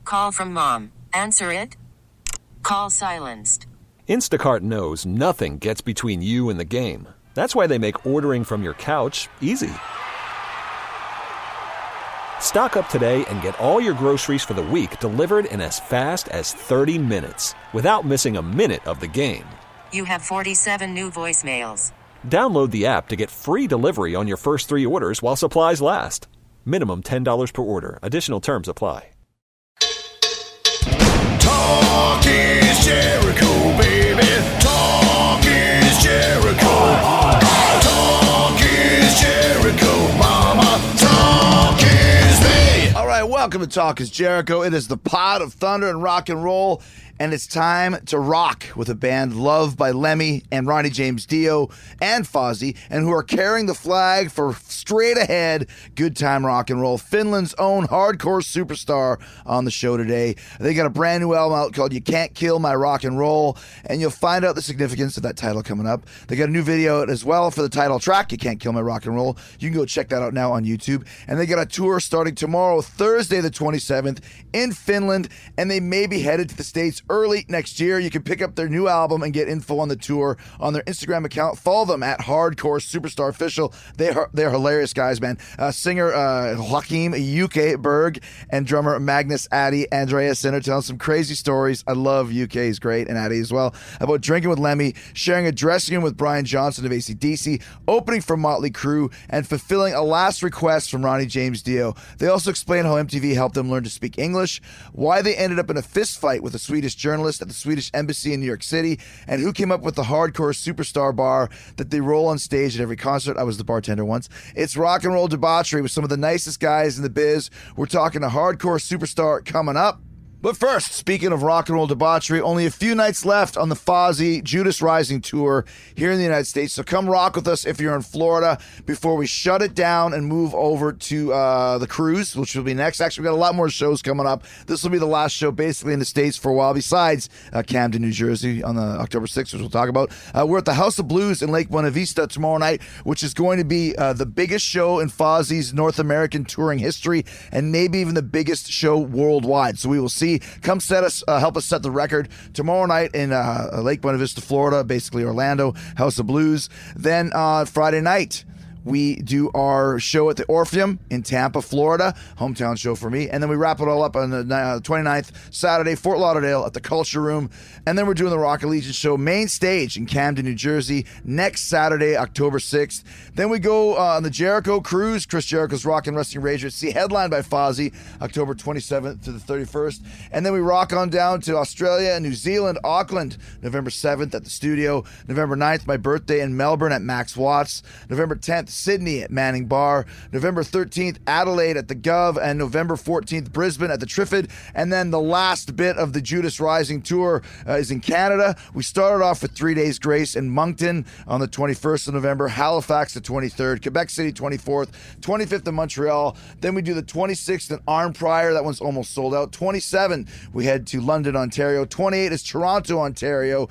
Call from mom. Answer it. Call silenced. Instacart knows nothing gets between you and the game. That's why they make ordering from your couch easy. Stock up today and get all your groceries for the week delivered in as fast as 30 minutes without missing a minute of the game. You have 47 new voicemails. Download the app to get free delivery on your first 3 orders while supplies last. Minimum $10 per order. Additional terms apply. Talk is Jericho, baby. Talk is Jericho. Talk is Jericho, mama. Talk is me. All right, welcome to Talk is Jericho. It is the pod of thunder and rock and roll, and it's time to rock with a band loved by Lemmy and Ronnie James Dio and Fozzy, and who are carrying the flag for straight ahead good time rock and roll. Finland's own hardcore superstar on the show today. They got a brand new album out called You Can't Kill My Rock and Roll, and you'll find out the significance of that title coming up. They got a new video out as well for the title track, You Can't Kill My Rock and Roll. You can go check that out now on YouTube. And they got a tour starting tomorrow, Thursday the 27th, in Finland, and they may be headed to the States early next year. You can pick up their new album and get info on the tour on their Instagram account. Follow them at Hardcore Superstar Official. They're hilarious guys, man. Singer Joachim UK Berg and drummer Magnus Addy Andreasen are telling some crazy stories. I love UK, he's great, and Addy as well, about drinking with Lemmy, sharing a dressing room with Brian Johnson of AC/DC, opening for Motley Crue, and fulfilling a last request from Ronnie James Dio. They also explain how MTV helped them learn to speak English, why they ended up in a fist fight with a Swedish journalist at the Swedish Embassy in New York City, and who came up with the Hardcore Superstar bar that they roll on stage at every concert. I was the bartender once. It's rock and roll debauchery with some of the nicest guys in the biz. We're talking a Hardcore Superstar coming up. But first, speaking of rock and roll debauchery, only a few nights left on the Fozzy Judas Rising tour here in the United States. So come rock with us if you're in Florida before we shut it down and move over to the cruise, which will be next. Actually, we've got a lot more shows coming up. This will be the last show basically in the States for a while, besides Camden, New Jersey on the October 6th, which we'll talk about. We're at the House of Blues in Lake Buena Vista tomorrow night, which is going to be the biggest show in Fozzy's North American touring history and maybe even the biggest show worldwide. So we will see. Come help us set the record tomorrow night in Lake Buena Vista, Florida, basically Orlando, House of Blues. Then Friday night, we do our show at the Orpheum in Tampa, Florida, hometown show for me. And then we wrap it all up on the 29th, Saturday, Fort Lauderdale at the Culture Room. And then we're doing the Rock Allegiance show main stage in Camden, New Jersey, next Saturday, October 6th. Then we go on the Jericho Cruise, Chris Jericho's Rock and Wrestling Rage at Sea, headlined by Fozzy, October 27th to the 31st. And then we rock on down to Australia and New Zealand, Auckland, November 7th at the Studio. November 9th, my birthday in Melbourne at Max Watts. November 10th, Sydney at Manning Bar. November 13th, Adelaide at the Gov. And November 14th, Brisbane at the Triffid. And then the last bit of the Judas Rising tour is in Canada. We started off with 3 Days Grace in Moncton on the 21st of November, Halifax the 23rd, Quebec City 24th, 25th in Montreal. Then we do the 26th in Arnprior. That one's almost sold out. 27, we head to London, Ontario. 28 is Toronto, Ontario.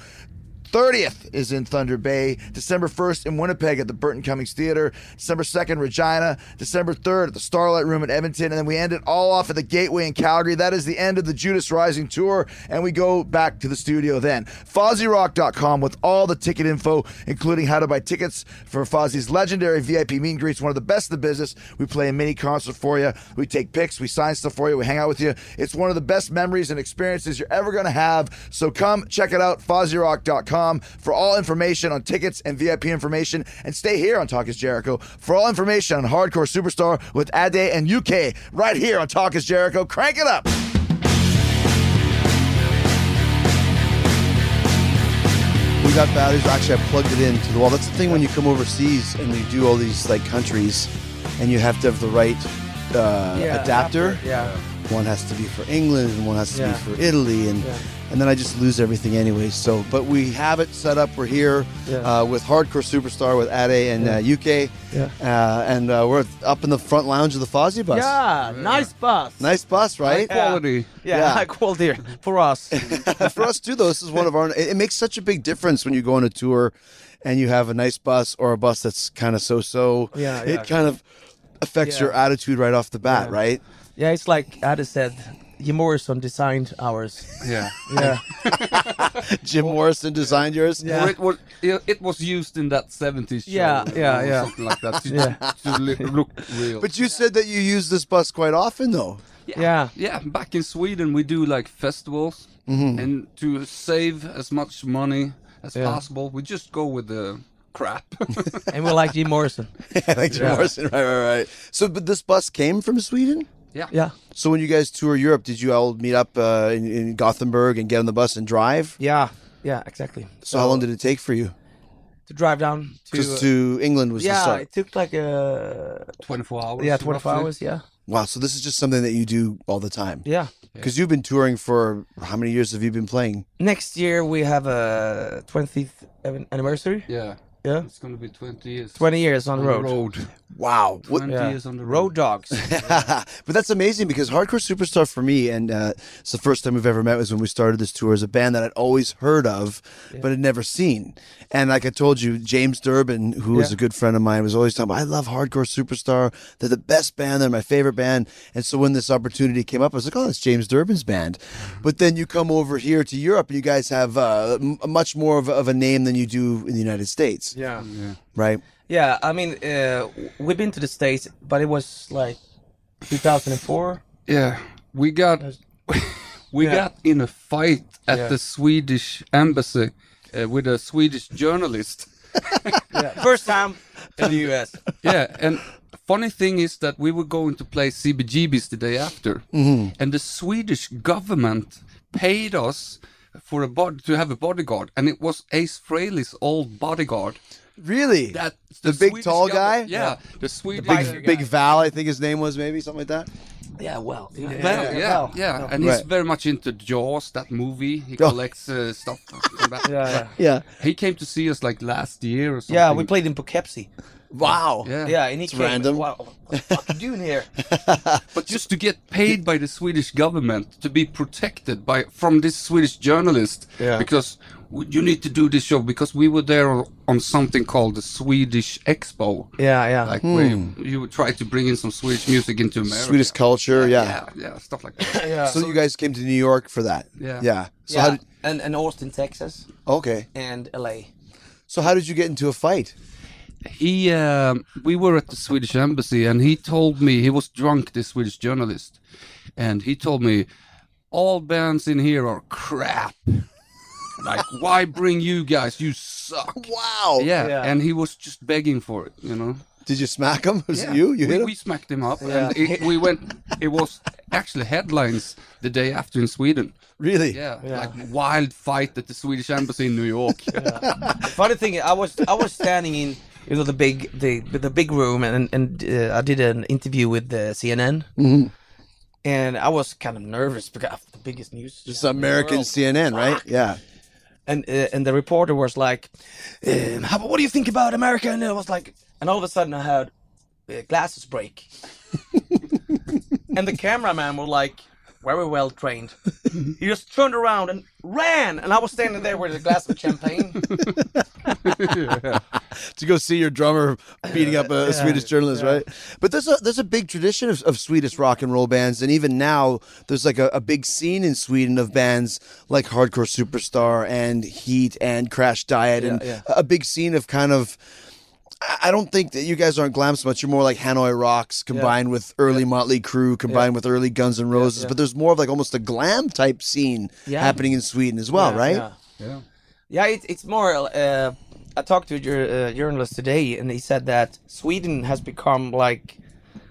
30th is in Thunder Bay. December 1st in Winnipeg at the Burton Cummings Theatre. December 2nd, Regina. December 3rd at the Starlight Room in Edmonton. And then we end it all off at the Gateway in Calgary. That is the end of the Judas Rising tour, and we go back to the studio then. FozzyRock.com with all the ticket info, including how to buy tickets for Fozzy's legendary VIP meet and greets, one of the best in the business. We play a mini concert for you. We take pics. We sign stuff for you. We hang out with you. It's one of the best memories and experiences you're ever going to have. So come check it out, FozzyRock.com. For all information on tickets and VIP information, and stay here on Talk is Jericho for all information on Hardcore Superstar with Ade and UK right here on Talk is Jericho. Crank it up. We got batteries. Actually, I plugged it into the wall. That's the thing when you come overseas and you do all these like countries, and you have to have the right adapter. Yeah. One has to be for England, and one has to be for Italy, and then I just lose everything anyway. So, but we have it set up. We're here with Hardcore Superstar with Ade and UK, and we're up in the front lounge of the Fozzy bus. Yeah, nice bus. Nice bus, right? High quality. Yeah, high quality for us. For us too, though, this is one of our. It makes such a big difference when you go on a tour, and you have a nice bus or a bus that's kind of so-so. It kind of affects your attitude right off the bat, right? Yeah, it's like Adi said, Jim Morrison designed ours. Yeah. Yeah. Jim Morrison designed yours. Yeah. Or it was used in that 70s show. Yeah, yeah, or yeah. something like that to, Yeah. look real. But you said that you use this bus quite often, though. Yeah. Yeah, back in Sweden we do like festivals, and to save as much money as Yeah. possible, we just go with the crap. And we like Jim Morrison. Like Jim Morrison, right. So, but this bus came from Sweden. Yeah. So when you guys tour Europe, did you all meet up in Gothenburg and get on the bus and drive? Yeah. Yeah, exactly. So how long did it take for you? To drive down to... Because to England was the yeah, start. it took like 24 hours. Yeah, 24 roughly. hours, yeah. Wow, so this is just something that you do all the time. Yeah. Because you've been touring for how many years have you been playing? Next year we have a 20th anniversary. Yeah. Yeah. It's going to be 20 years. 20 years on the road. Wow. 20 Yeah. years on the Road dogs. But that's amazing because Hardcore Superstar for me, and it's the first time we've ever met was when we started this tour, as a band that I'd always heard of, but had never seen. And like I told you, James Durbin, who was a good friend of mine, was always talking about, I love Hardcore Superstar. They're the best band. They're my favorite band. And so when this opportunity came up, I was like, oh, that's James Durbin's band. But then you come over here to Europe and you guys have much more of a name than you do in the United States. Yeah. Right? Yeah, I mean, we've been to the States, but it was like 2004. Yeah. We got got in a fight at the Swedish embassy with a Swedish journalist. First time in the US. Yeah, and funny thing is that we were going to play CBGB's the day after, and the Swedish government paid us for to have a bodyguard, and it was Ace Frehley's old bodyguard. Really? That The big Swedish tall guy? Yeah, the Swedish Big Val, I think his name was, maybe, something like that. Yeah, well. Yeah, and he's Right. very much into Jaws, that movie. He collects stuff from that. Yeah. He came to see us like last year or something. Yeah, we played in Poughkeepsie. Wow. Yeah. Yeah, and he came. random. Wow, what the fuck are you doing here? But just to get paid by the Swedish government to be protected from this Swedish journalist, because you need to do this show, because we were there on something called the Swedish Expo, Yeah. like where you would try to bring in some Swedish music into America. Swedish culture, yeah. yeah, stuff like that. So you guys came to New York for that? Yeah. So how did, and Austin, Texas, okay. and LA. So how did you get into a fight? We were at the Swedish embassy, and he told me, he was drunk, this Swedish journalist, and he told me, all bands in here are crap. Like, why bring you guys? You suck. Wow. Yeah, and he was just begging for it, you know. Did you smack him? Was it you? You hit him? We smacked him up, and we went. It was actually headlines the day after in Sweden. Really? Yeah, like wild fight at the Swedish embassy in New York. Funny thing, I was standing in the big room, and I did an interview with the CNN, and I was kind of nervous because the biggest news. This is American CNN, right? Yeah. And the reporter was like, "What do you think about America?" And I was like, and all of a sudden I had glasses break, and the cameraman was like, very well trained. He just turned around and ran, and I was standing there with a glass of champagne. To go see your drummer beating up a Swedish journalist, right? But there's a big tradition of Swedish rock and roll bands, and even now there's like a big scene in Sweden of bands like Hardcore Superstar and Heat and Crash Diet, and a big scene of kind of. I don't think that you guys aren't glam so much. You're more like Hanoi Rocks combined with early Motley Crue, combined with early Guns N' Roses. But there's more of like almost a glam type scene happening in Sweden as well, right? Yeah. It's more. I talked to a journalist today, and he said that Sweden has become like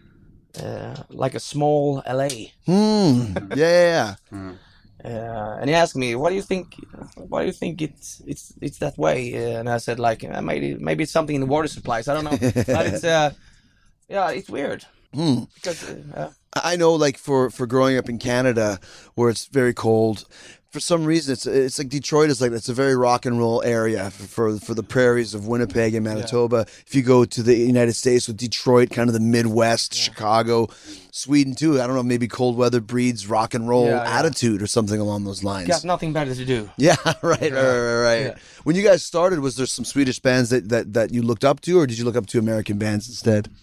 a small LA. Yeah. And he asked me, "What do you think? Why do you think it's that way?" And I said, like, maybe it's something in the water supplies. I don't know, but it's it's weird. Because I know, like for growing up in Canada, where it's very cold. For some reason, it's like Detroit is like it's a very rock and roll area for the prairies of Winnipeg and Manitoba. If you go to the United States with Detroit, kind of the Midwest, Chicago, Sweden too. I don't know, maybe cold weather breeds rock and roll attitude or something along those lines. got nothing better to do. Yeah, right. Yeah. When you guys started, was there some Swedish bands that you looked up to, or did you look up to American bands instead?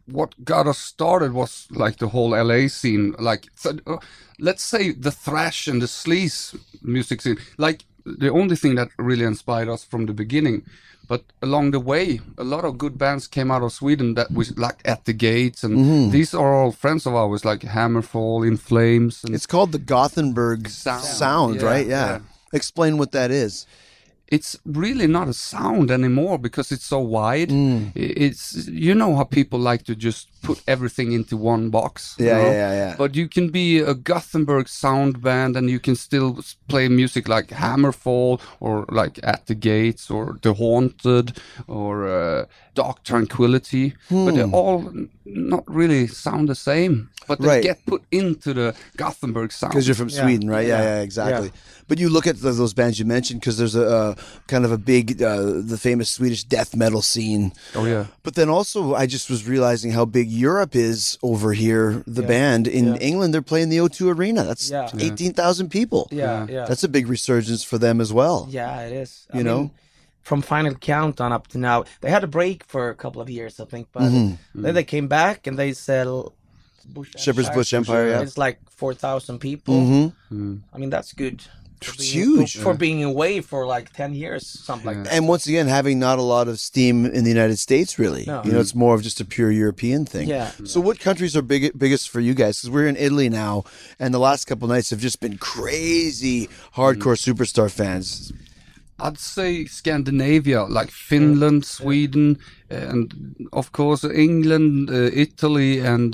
what got us started was like the whole LA scene. Like, let's say the thrash and the sleaze music scene. Like, the only thing that really inspired us from the beginning. But along the way, a lot of good bands came out of Sweden that was like At the Gates, and these are all friends of ours, like Hammerfall, In Flames. And It's called the Gothenburg sound, Yeah, right? yeah. Explain what that is. it's really not a sound anymore because it's so wide. It's, you know how people like to just put everything into one box. you Yeah, know? yeah. But you can be a Gothenburg sound band and you can still play music like Hammerfall or like At the Gates or The Haunted or Dark Tranquility. But they all not really sound the same. But they Right. get put into the Gothenburg sound. Because you're from Sweden, right? Yeah, exactly. But you look at those bands you mentioned, because there's a kind of a big, the famous Swedish death metal scene. Oh, yeah. But then also, I just was realizing how big Europe is over here. The band in England, they're playing the O2 Arena. That's 18,000 people. Yeah. That's a big resurgence for them as well. Yeah, it is. You know? From Final Countdown up to now, they had a break for a couple of years, I think, but then they came back and they sell Shepherd's Bush Empire, yeah. It's like 4,000 people. I mean, that's good. It's huge. For being away for like 10 years, something like that. And once again, having not a lot of steam in the United States, really. No. You know, it's more of just a pure European thing. Yeah. So what countries are biggest for you guys? Because we're in Italy now, and the last couple of nights have just been crazy hardcore superstar fans. I'd say Scandinavia, like Finland, Sweden, and of course England, Italy, and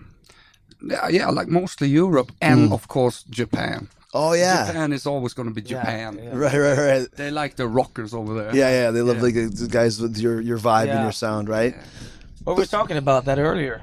like mostly Europe, and of course Japan. Oh, yeah. Japan is always going to be Japan. Right. They like the rockers over there. Yeah. They love like the guys with your vibe and Yeah. your sound, right? Well, we were talking about that earlier,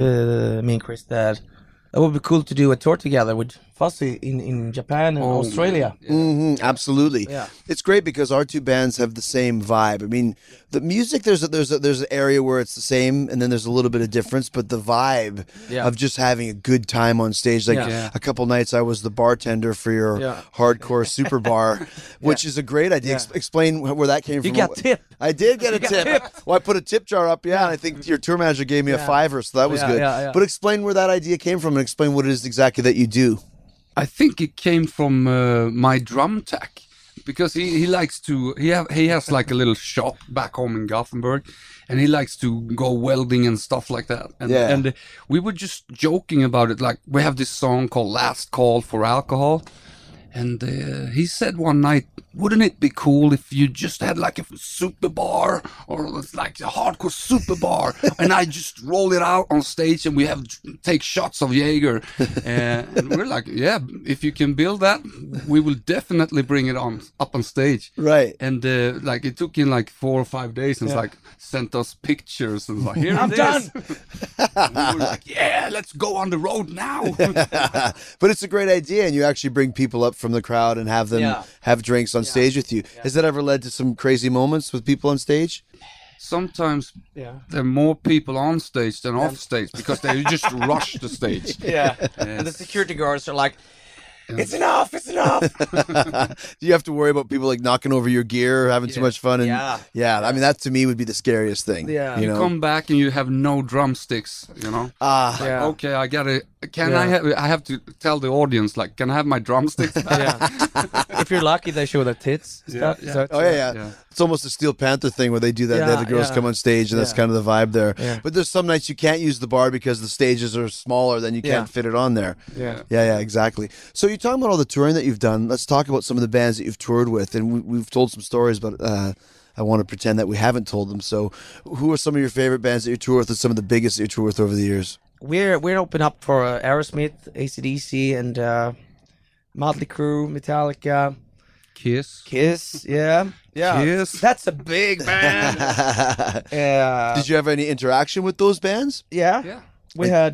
me and Chris, that it would be cool to do a tour together with Fuzzy in Japan and Australia. Absolutely. Yeah. It's great because our two bands have the same vibe. I mean, the music there's an area where it's the same, and then there's a little bit of difference. But the vibe of just having a good time on stage, like a couple nights, I was the bartender for your hardcore super bar, which is a great idea. Explain where that came from. You got tip. I did get a tip. Well, I put a tip jar up, and I think your tour manager gave me a $5, so that was good. But explain where that idea came from, and explain what it is exactly that you do. I think it came from my drum tech, because he likes to he has like a little shop back home in Gothenburg, and he likes to go welding and stuff like that. And we were just joking about it. Like, we have this song called "Last Call for Alcohol," and he said one night, "Wouldn't it be cool if you just had like a super bar, or like a hardcore super bar, and I just roll it out on stage and we take shots of Jaeger?" And we're like, "Yeah, if you can build that, we will definitely bring it up on stage." Right. And like it took in like 4 or 5 days, and like sent us pictures and like, "Here I'm it is." done. And we were like, "Yeah, let's go on the road now." But it's a great idea, and you actually bring people up from the crowd and have them have drinks on stage with you. Has that ever led to some crazy moments with people on stage? Sometimes there are more people on stage than off stage because they just rush the stage. And the security guards are like, "It's enough, it's enough." Do you have to worry about people like knocking over your gear or having too much fun? And I mean, that to me would be the scariest thing. Yeah. you know? Come back and you have no drumsticks, you know. Okay, I gotta. I have to tell the audience, like, can I have my drumsticks back? If you're lucky, they show their tits. Stuff. So it's, Oh yeah. It's almost a Steel Panther thing where they do that. They have the girls come on stage, and that's kind of the vibe there. But there's some nights you can't use the bar because the stages are smaller, then you can't fit it on there. Yeah, exactly. So you're talking about all the touring that you've done. Let's talk about some of the bands that you've toured with, and we've told some stories, but I want to pretend that we haven't told them. So who are some of your favorite bands that you tour with, and some of the biggest that you tour with over the years? We're open up for Aerosmith, AC/DC, and Motley Crue, Metallica, Kiss. Kiss. Yeah. Kiss. That's a big band. Did you have any interaction with those bands? Yeah. We had.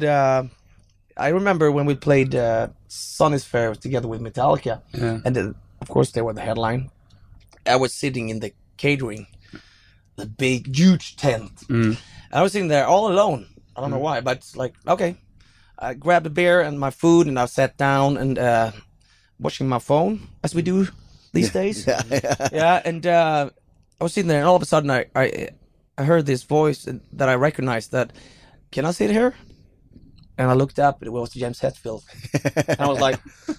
I remember when we played Sun Is Fair together with Metallica, and of course they were the headline. I was sitting in the catering, the big, huge tent. I was sitting there all alone. I don't know why, but it's like, okay. I grabbed a beer and my food, and I sat down and watching my phone, as we do these days. And I was sitting there, and all of a sudden I heard this voice that I recognized, that can I sit here? And I looked up, it was James Hetfield. And I was like,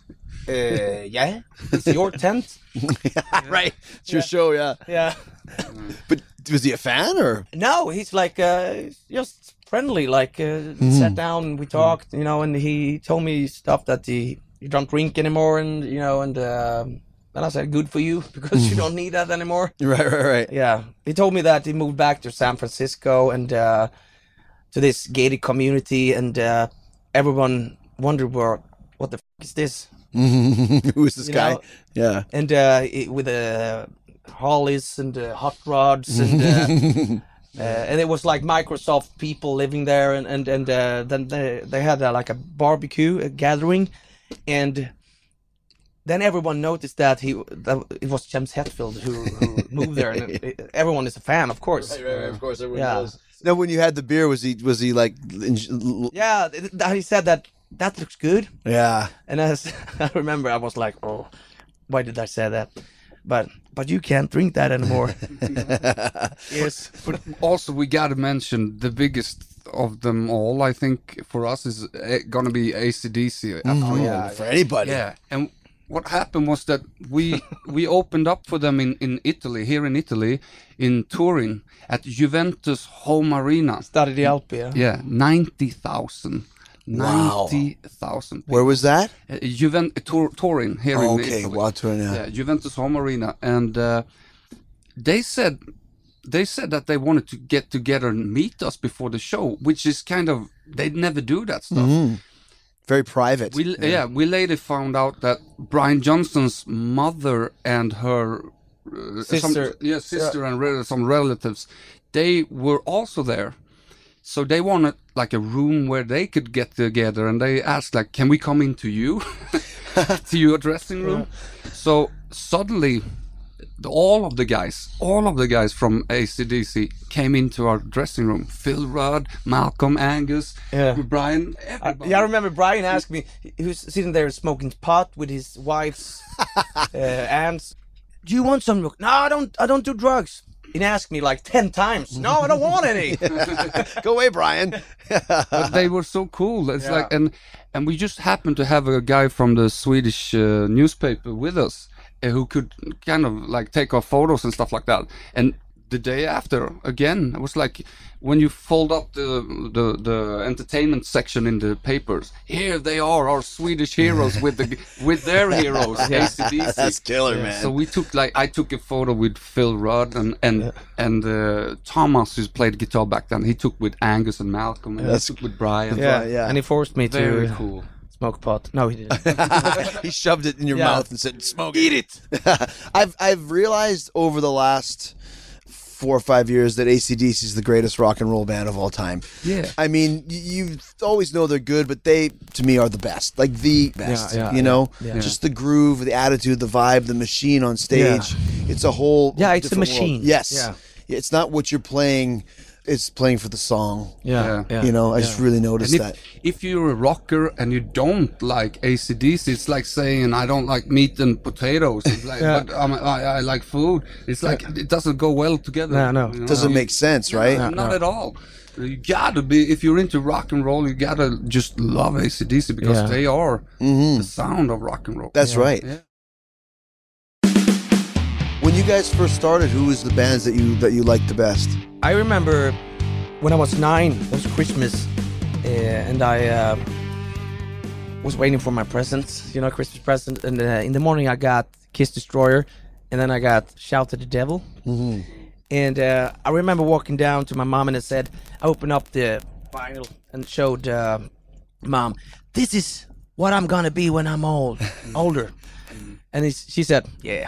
yeah, it's your tent. Right. It's your show, yeah. Yeah. But was he a fan or? No, he's like just friendly. Like sat down and we talked, you know, and he told me stuff that he don't drink anymore, and you know, and I said, good for you because you don't need that anymore. Right. Yeah, he told me that he moved back to San Francisco and to this gated community, and everyone wondered, what the f is this? Who is this guy? Know? Yeah. And with Harleys and hot rods and and it was like Microsoft people living there, and then they had like a barbecue, a gathering, and then everyone noticed that it was James Hetfield who moved there, and everyone is a fan, of course. Right, of course, everyone knows. Now, when you had the beer, was he like? Yeah, he said that looks good. Yeah. And as I remember, I was like, oh, why did I say that? But you can't drink that anymore. Yes. But also, we got to mention the biggest of them all, I think, for us is going to be AC/DC. Yeah, for anybody. Yeah. And what happened was that we opened up for them in Italy, here in Italy, in Turin, at Juventus home arena. Stade di Alpi, yeah. Yeah, 90,000. Wow. 90,000. Where was that? Turin, here in Okay, Italy. wow, Turin, yeah. Juventus home arena, and they said that they wanted to get together and meet us before the show, which is kind of, they'd never do that stuff. Very private. We later found out that Brian Johnson's mother and her Sister. And some relatives, they were also there. So they wanted like a room where they could get together, and they asked like, can we come into you, to your dressing room? So suddenly all of the guys from AC/DC came into our dressing room. Phil Rudd, Malcolm, Angus, Brian, everybody. I remember Brian asked me, he was sitting there smoking pot with his wife's aunts. Do you want some? No, I don't do drugs. He asked me like 10 times. No, I don't want any. Go away, Brian. But they were so cool. It's like, and we just happened to have a guy from the Swedish newspaper with us who could kind of like take our photos and stuff like that. And the day after, again, it was like when you fold up the entertainment section in the papers. Here they are, our Swedish heroes with their heroes. AC/DC. That's killer, man. So I took a photo with Phil Rudd and Thomas, who played guitar back then. He took with Angus and Malcolm, and I took with Brian. Yeah. And he forced me Very to cool. smoke pot. No, he didn't. He shoved it in your mouth and said, "Smoke, eat it." I've realized over the last 4 or 5 years that AC/DC is the greatest rock and roll band of all time. Yeah. I mean, you always know they're good, but they, to me, are the best. Like, the best. You know? Yeah. Just the groove, the attitude, the vibe, the machine on stage. Yeah. It's a whole it's a different machine. world. Yes. Yeah. It's not what you're playing. It's playing for the song. Yeah. You know, I just really noticed that. If you're a rocker and you don't like AC/DC, it's like saying I don't like meat and potatoes. It's like, but I like food. It's like it doesn't go well together. No. It doesn't make sense, right? Not at all. You gotta be, if you're into rock and roll, you gotta just love AC/DC because they are the sound of rock and roll. That's right. Yeah. When you guys first started, who was the bands that you liked the best? I remember when I was 9, it was Christmas, and I was waiting for my presents, Christmas present, and in the morning I got Kiss Destroyer, and then I got Shout to the Devil. Mm-hmm. And I remember walking down to my mom and I said, I opened up the vinyl and showed Mom, this is what I'm gonna be when I'm older. And she said, yeah.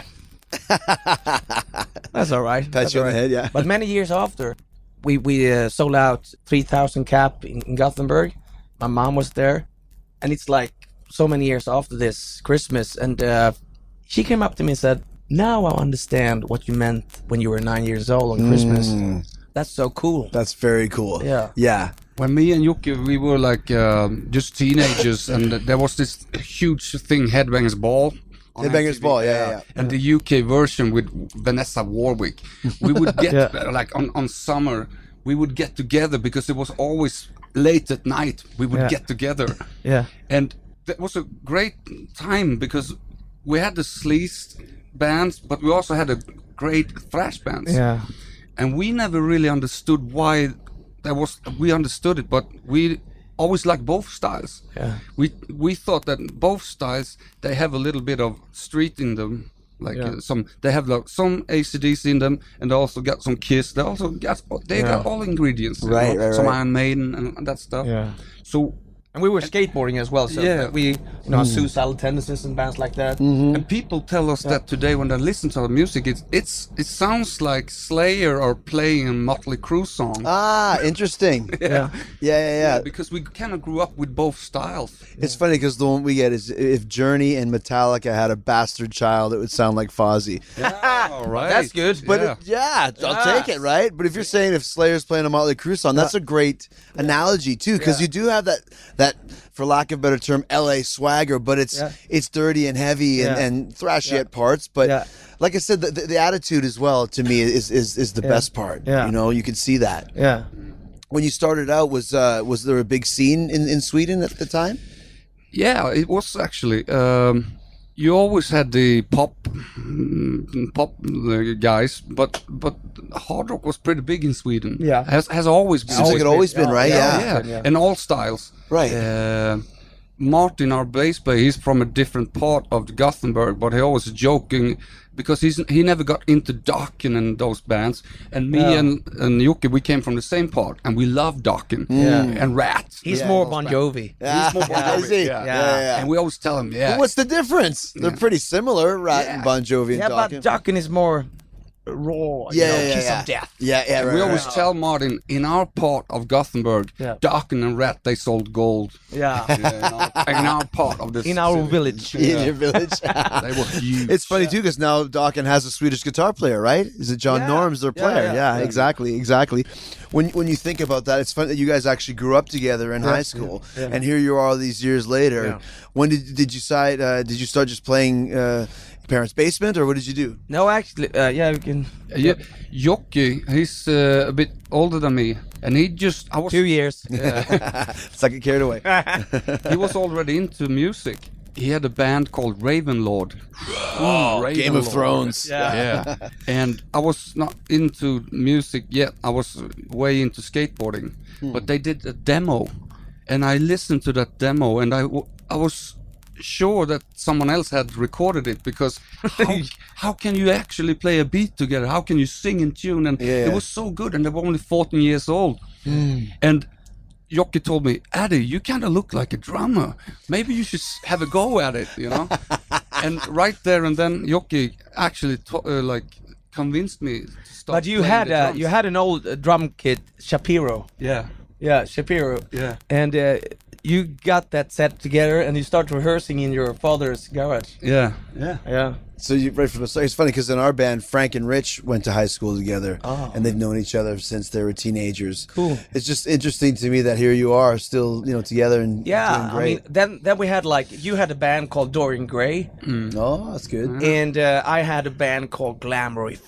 That's all right. Pat you on the head, yeah. But many years after, we sold out 3,000 cap in Gothenburg. My mom was there, and it's like so many years after this Christmas, and she came up to me and said, now I understand what you meant when you were 9 years old on Christmas. That's so cool. That's very cool. Yeah. When me and Jocke, we were like just teenagers, and there was this huge thing, Headbangers Ball. Headbangers Ball, yeah. And the UK version with Vanessa Warwick. We would get, like on summer, we would get together because it was always late at night we would Yeah. get together. Yeah. And that was a great time because we had the sleaze bands, but we also had a great thrash bands. Yeah. And we never really understood why there was. We understood it, but we always liked both styles. Yeah. We thought that both styles, they have a little bit of street in them. Like Yeah. they have like some AC/DC in them, and they also got some Kiss. They also got Yeah. all ingredients. you Right, know, right, some right. Iron Maiden and that stuff. Yeah. So And we were skateboarding as well, so Yeah. we, Suicidal Tendencies and bands like that. and people tell us that today when they listen to the music, it sounds like Slayer are playing a Motley Crue song. Ah, interesting. Yeah. Yeah. Because we kind of grew up with both styles. It's funny because the one we get is if Journey and Metallica had a bastard child, it would sound like Fozzy. All right. That's good. But Yeah. I'll take it, right? But if you're saying if Slayer's playing a Motley Crue song, that's a great analogy too, because you do have that, for lack of a better term, LA swagger, but it's dirty and heavy and, Yeah. and thrashy at parts. But Yeah. like I said, the attitude as well to me is the best part. Yeah. You know, you can see that. Yeah. When you started out, was there a big scene in Sweden at the time? Yeah, it was actually. You always had the pop guys, but hard rock was pretty big in Sweden. Yeah. has always been. Seems like it always been, right? Yeah, Yeah. and all styles. Right. Martin, our bass player, he's from a different part of the Gothenburg, but he always joking because he never got into Dokken and those bands. And me and Jocke, we came from the same part, and we love Dokken and Rat. He's Yeah, more those Bon Jovi. He's more Bon Jovi, yeah. And we always tell him, But what's the difference? They're pretty similar, Rat and Bon Jovi and Yeah, but Dokken. Dokken is more raw. Kiss of death. Yeah, right. We always right. tell Martin, in our part of Gothenburg, Yeah. Dokken and Rat, they sold gold. Yeah. In our part of this In our city. village. in your village. They were huge. It's funny too because now Dokken has a Swedish guitar player, right? Is it John Yeah. Norms, their Yeah, player? yeah. Exactly. When you think about that, it's funny that you guys actually grew up together in high school, and here you are all these years later. Yeah. When did you decide? Did you start just playing parents' basement, or what did you do? No, actually, we can. Jocke, he's a bit older than me, and I was 2 years. It's like it carried away. he was already into music. He had a band called Ravenlord. Game of Thrones. Yeah. And I was not into music yet. I was way into skateboarding. But they did a demo, and I listened to that demo, and I was sure that someone else had recorded it, because how can you actually play a beat together? How can you sing in tune? And it was so good, and they were only 14 years old. And Jocke told me, Addy, you kind of look like a drummer. Maybe you should have a go at it, you know? And right there and then, Jocke actually convinced me to start. But you playing had the drums. you had an old drum kit, Shapiro. Yeah. Shapiro. Yeah. And you got that set together, and you start rehearsing in your father's garage. Yeah. Yeah. So you right from the start. It's funny because in our band, Frank and Rich went to high school together, and they've known each other since they were teenagers. Cool. It's just interesting to me that here you are, still together and doing I great. mean, then we had you had a band called Dorian Gray, Oh, that's good. and I had a band called Glamoury.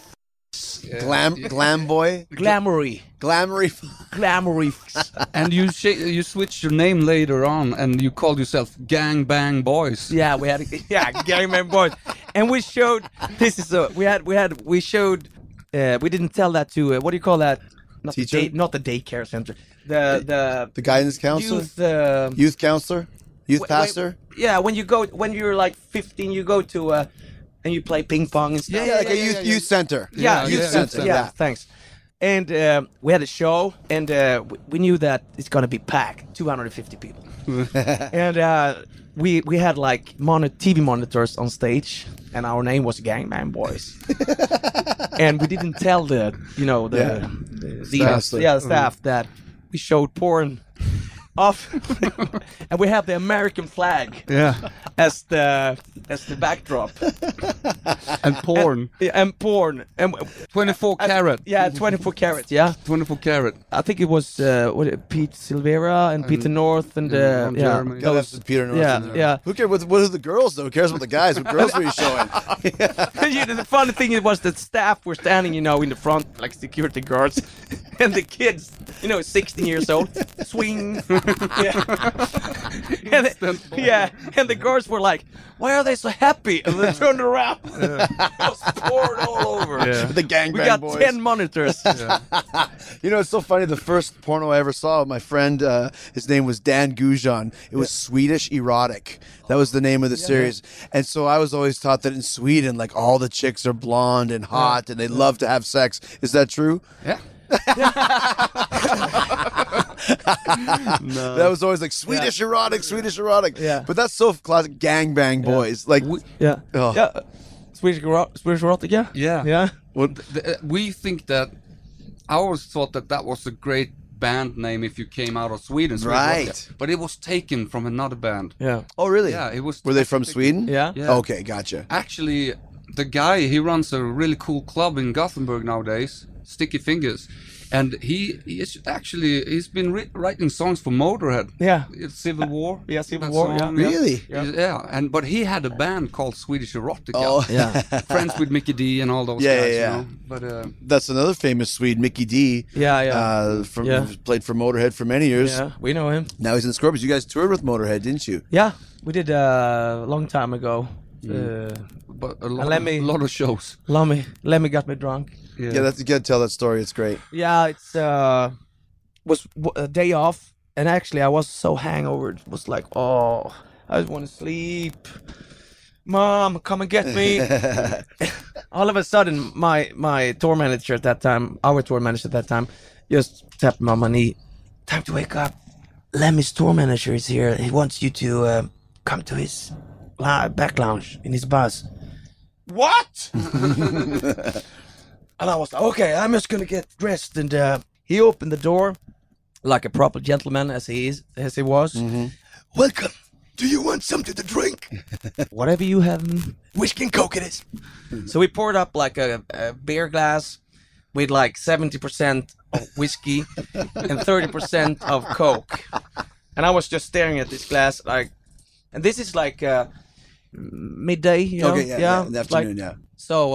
Glam boy, Glamoury. glamoury. And you switched your name later on, and you called yourself Gang Bang Boys. Yeah, we had Gangman Boys, and we showed. This is we showed. We didn't tell that to what do you call that? Not Teacher? not the daycare center. The guidance counselor, youth. youth counselor, youth Wait, pastor. Yeah, when you're like 15, you go to and you play ping pong and stuff. Yeah, like a youth center. Yeah, Yeah, youth yeah, center. yeah. Yeah, thanks. And we had a show, and we knew that it's gonna be packed, 250 people. And we had like TV monitors on stage, and our name was Gangman Boys. And we didn't tell the staff that we showed porn off, and we have the American flag as the backdrop. And porn. And porn. And 24 karat. yeah, 24 karat, yeah. 24 karat. I think it was Pete Silvera and Peter North and Ron Jeremy. Gotta have some Peter North in there. yeah. Who cares? What are the girls though? Who cares about the guys? What girls were you showing? The funny thing was that staff were standing, in the front like security guards. and the kids, 16 years old, swing. Yeah. And the girls were like, why are they so happy? And they turned around. It was poured all over. The gangbang We got boys. 10 monitors. It's so funny. The first porno I ever saw, my friend, his name was Dan Gujan. It was Swedish Erotic. That was the name of the series. And so I was always taught that in Sweden, like all the chicks are blonde and hot and they love to have sex. Is that true? Yeah. No. That was always like Swedish erotic, Swedish erotic. Yeah. But that's so classic gangbang boys. Like, Yeah. Oh. Yeah. Swedish erotic, yeah? Yeah. Yeah. We think that I always thought that was a great band name if you came out of Sweden. Swedish Right. Rock. But it was taken from another band. Yeah. oh, really? Yeah, it was. Were they from Sweden? Yeah. Yeah. Okay, gotcha. Actually, the guy, he runs a really cool club in Gothenburg nowadays, Sticky Fingers. And he's been writing songs for Motorhead. Yeah. It's Civil War. Yeah, Civil that War, song. yeah. Really? Yeah. But he had a band called Swedish Erotica. Oh, Yeah. Friends with Mickey D and all those Yeah, guys, yeah, you know. But That's another famous Swede, Mickey D. Yeah. Played for Motorhead for many years. Yeah, we know him. Now he's in the Scorpions. You guys toured with Motorhead, didn't you? Yeah, we did a long time ago. but a lot of shows. Lemmy got me drunk. Yeah, you gotta tell that story. It's great. Yeah, it's was a day off, and actually I was so hangover. It was like, oh, I just want to sleep. Mom, come and get me. All of a sudden, my tour manager at that time, our tour manager at that time, just tapped me on my knee. Time to wake up. Lemmy's tour manager is here. He wants you to come to his back lounge in his bus. What? And I was like, okay, I'm just gonna get dressed. And he opened the door like a proper gentleman as he was. Mm-hmm. Welcome. Do you want something to drink? Whatever you have. Whiskey and Coke it is. So we poured up like a beer glass with like 70% of whiskey and 30% of Coke. And I was just staring at this glass like, and this is like midday, you know? Okay, yeah, in the it's like- afternoon, yeah. So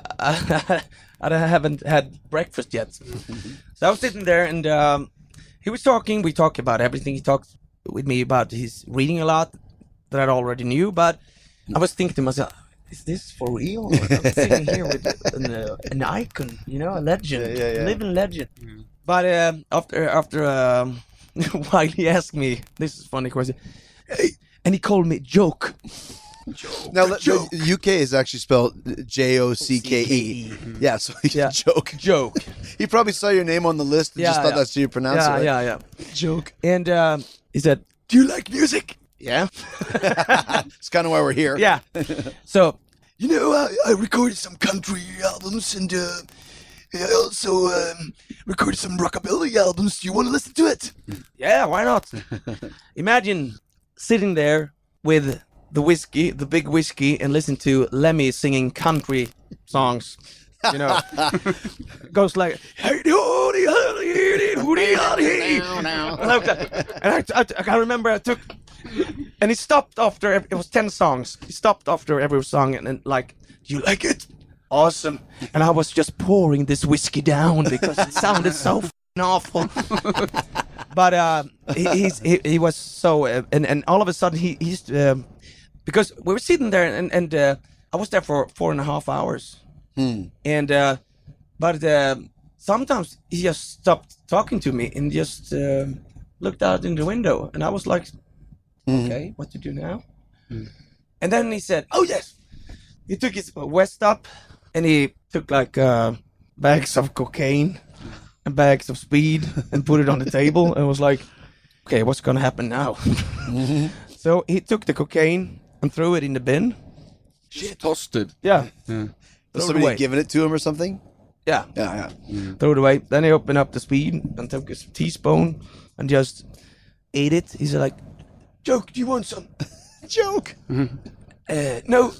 I haven't had breakfast yet. So I was sitting there and he was talking. We talked about everything. He talked with me about his reading a lot that I already knew. But I was thinking to myself, is this for real? I'm sitting here with an icon, you know, a legend, a living legend. But after while he asked me, this is a funny question, hey, and he called me Joke. Now, the UK is actually spelled J-O-C-K-E. Yeah, so Joke. He probably saw your name on the list and just thought that's how you pronounce it, right? Yeah. Joke. And he said, do you like music? Yeah. It's kind of why we're here. Yeah. So, you know, I recorded some country albums and I also recorded some rockabilly albums. Do you want to listen to it? Yeah, why not? Imagine sitting there with the whiskey, the big whiskey, and listen to Lemmy singing country songs. You know, goes like, hey, doody, howdy, hooty, howdy. And I remember I took, and he stopped after, it was 10 songs. He stopped after every song and like, do you like it? Awesome. And I was just pouring this whiskey down because it sounded so awful. But he was so, and all of a sudden he's, because we were sitting there and I was there for 4.5 hours. And but sometimes he just stopped talking to me and just looked out in the window, and I was like, okay, what to do now? And then he said, oh yes, he took his vest up and he took like bags of cocaine and bags of speed and put it on the table and was like, okay, what's gonna happen now? So he took the cocaine and threw it in the bin. Shit. Tossed it. Yeah. Was somebody giving it to him or something? Yeah. Yeah. Throw it away. Then he opened up the speed and took a teaspoon and just ate it. He's like, Joke, do you want some? Joke. No. No.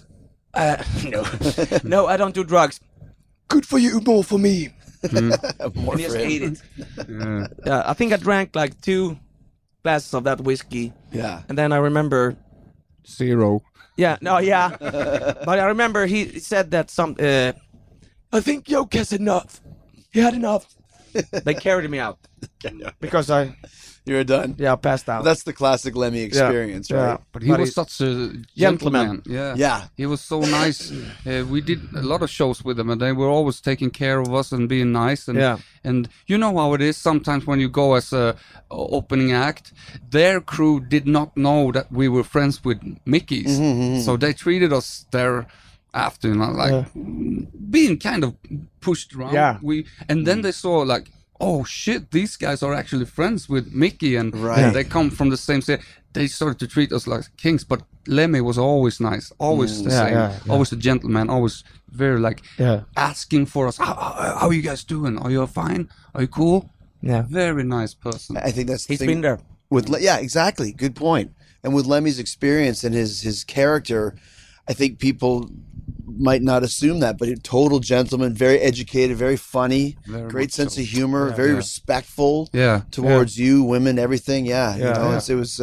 No, I don't do drugs. Good for you, more for me. More And he just for him. ate it. I think I drank like 2 glasses of that whiskey. Yeah. And then I remember... 0. Yeah, no, yeah. But I remember he said that I think Joke has enough. He had enough. They carried me out because I You're done. passed out. That's the classic Lemmy experience, right? But he was such a gentleman. Yeah. Yeah. He was so nice. We did a lot of shows with them, and they were always taking care of us and being nice. And and you know how it is sometimes when you go as a opening act, their crew did not know that we were friends with Mickey's, so they treated us there after, you know, like being kind of pushed around. Yeah. And then they saw like, oh shit, these guys are actually friends with Mickey, and Right. they come from the same city. They started to treat us like kings, but Lemmy was always nice, always the same, always a gentleman, always very like asking for us, how are you guys doing? Are you fine? Are you cool? Yeah. Very nice person. I think that's the He's thing been there. with yeah, exactly. Good point. And with Lemmy's experience and his character, I think people might not assume that, but a total gentleman, very educated, very funny, Very great much sense so. of humor, very respectful Yeah. towards you, women, everything. Yeah, you know,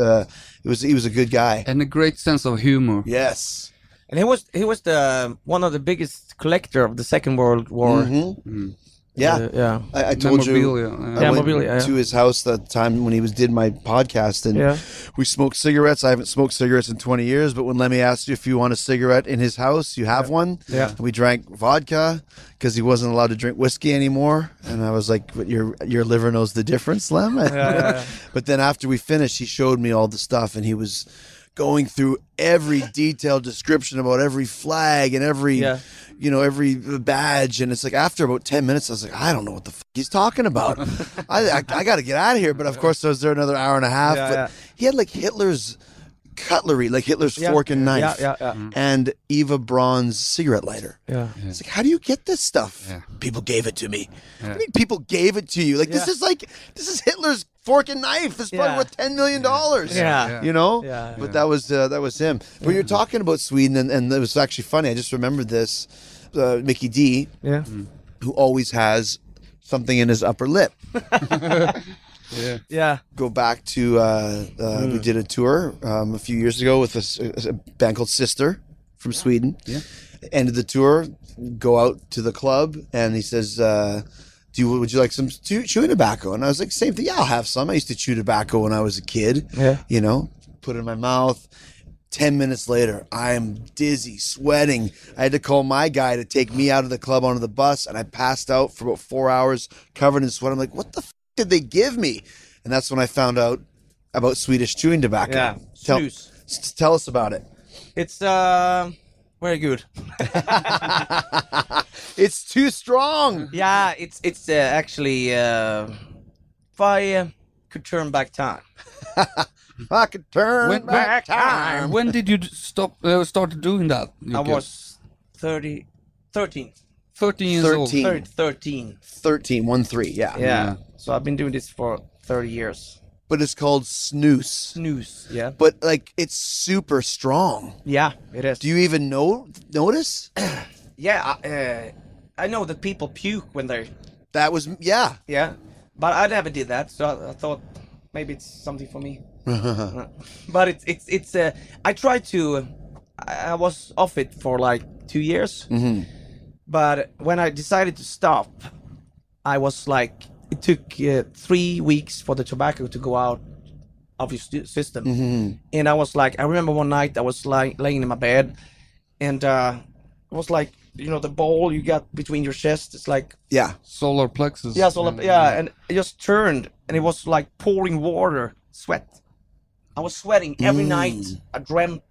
he was a good guy. And a great sense of humor. Yes. And he was the one of the biggest collector of the Second World War. Yeah. Yeah. I told you Memorabilia, I went memorabilia, to his house that time when he did my podcast, and we smoked cigarettes. I haven't smoked cigarettes in 20 years, but when Lemmy asked you if you want a cigarette in his house, you have one. Yeah. And we drank vodka because he wasn't allowed to drink whiskey anymore. And I was like, but your liver knows the difference, Lem. But then after we finished, he showed me all the stuff, and he was going through every detailed description about every flag and every every badge. And it's like after about 10 minutes, I was like, I don't know what the he's talking about. I got to get out of here. But of course, I was there another hour and a half. But he had like Hitler's cutlery, like Hitler's fork and knife, and Eva Braun's cigarette lighter. It's like, how do you get this stuff? People gave it to me. I mean, people gave it to you. Like this is Hitler's fork and knife. This is probably worth $10 million. You know. But that was him. But you're talking about Sweden, and it was actually funny. I just remembered this. Mickey D, who always has something in his upper lip. Go back to we did a tour a few years ago with a band called Sister from Sweden. Ended the tour, go out to the club, and he says, would you like some chewing tobacco? And I was like, same thing. Yeah, I'll have some. I used to chew tobacco when I was a kid. You know, put it in my mouth. 10 minutes later, I am dizzy, sweating. I had to call my guy to take me out of the club onto the bus, and I passed out for about 4 hours, covered in sweat. I'm like, what the did they give me? And that's when I found out about Swedish chewing tobacco. Tell us about it. It's very good. It's too strong. Yeah, it's actually if I could turn back time. I could turn back time. When did you start doing that? I was 13. 13 years old. 13. 13, Yeah. So I've been doing this for 30 years. But it's called snus. Snooze, yeah. But like it's super strong. Yeah, it is. Do you even notice? Yeah, I know that people puke when they're... That was, yeah. Yeah, but I never did that, so I thought maybe it's something for me. But it's I tried to... I was off it for like 2 years. But when I decided to stop, I was like... It took 3 weeks for the tobacco to go out of your system. And I was like... I remember one night I was laying in my bed, and it was like... You know, the ball you got between your chest, it's like... Yeah. Solar plexus. Yeah, and it just turned, and it was like pouring water, sweat. I was sweating every night. I dreamt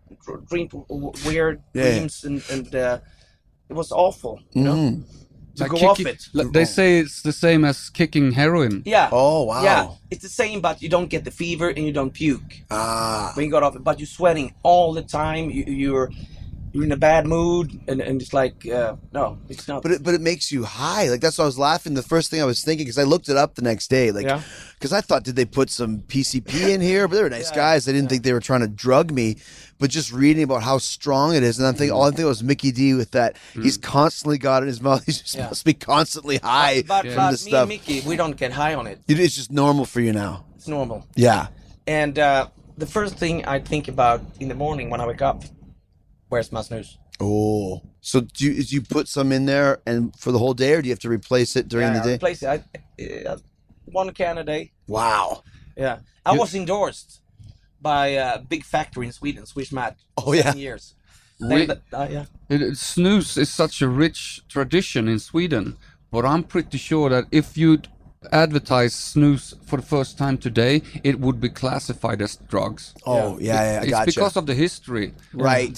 weird dreams, and it was awful, you know? To Like go off it. They say it's the same as kicking heroin. Yeah. Oh, wow. Yeah, it's the same, but you don't get the fever and you don't puke. When you got off it, but you're sweating all the time. You're in a bad mood, and it's like, no, it's not. But it makes you high. Like, that's why I was laughing. The first thing I was thinking, because I looked it up the next day, like, because I thought, did they put some PCP in here? But they were nice guys. I didn't think they were trying to drug me. But just reading about how strong it is, and I'm thinking, all I'm thinking was Mickey D with that. He's constantly got it in his mouth. He's just must be constantly high But from this me stuff. and Mickey, we don't get high on it. It's just normal for you now. It's normal. Yeah. And the first thing I think about in the morning when I wake up, where's my snooze? Oh. So do you put some in there and for the whole day, or do you have to replace it during the day? Replace it. One can a day. Wow. Yeah. I was endorsed by a big factory in Sweden, Swish Match. Oh, yeah. 7 years. Yeah. Snus is such a rich tradition in Sweden, but I'm pretty sure that if you'd advertise snus for the first time today, it would be classified as drugs. Oh, yeah, It's gotcha. because of the history, Right.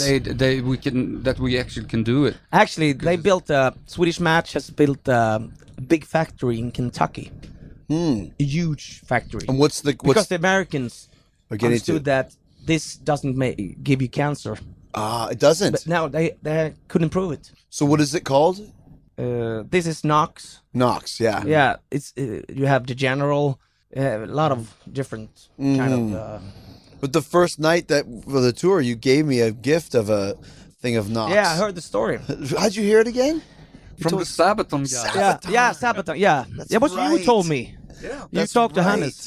We actually can do it. Actually, they built Swedish Match has built a big factory in Kentucky. A huge factory. And what's because the Americans Are getting understood that this doesn't give you cancer. It doesn't. But now they couldn't prove it. So what is it called? This is Knox. Knox, yeah. Yeah, it's you have the General, a lot of different kind of. But the first night for the tour, you gave me a gift of a thing of Knox. Yeah, I heard the story. How'd you hear it again? From the Sabaton guy. Yeah, Sabaton. Yeah, That's yeah. What right. you told me? Yeah, You talked to Hannes.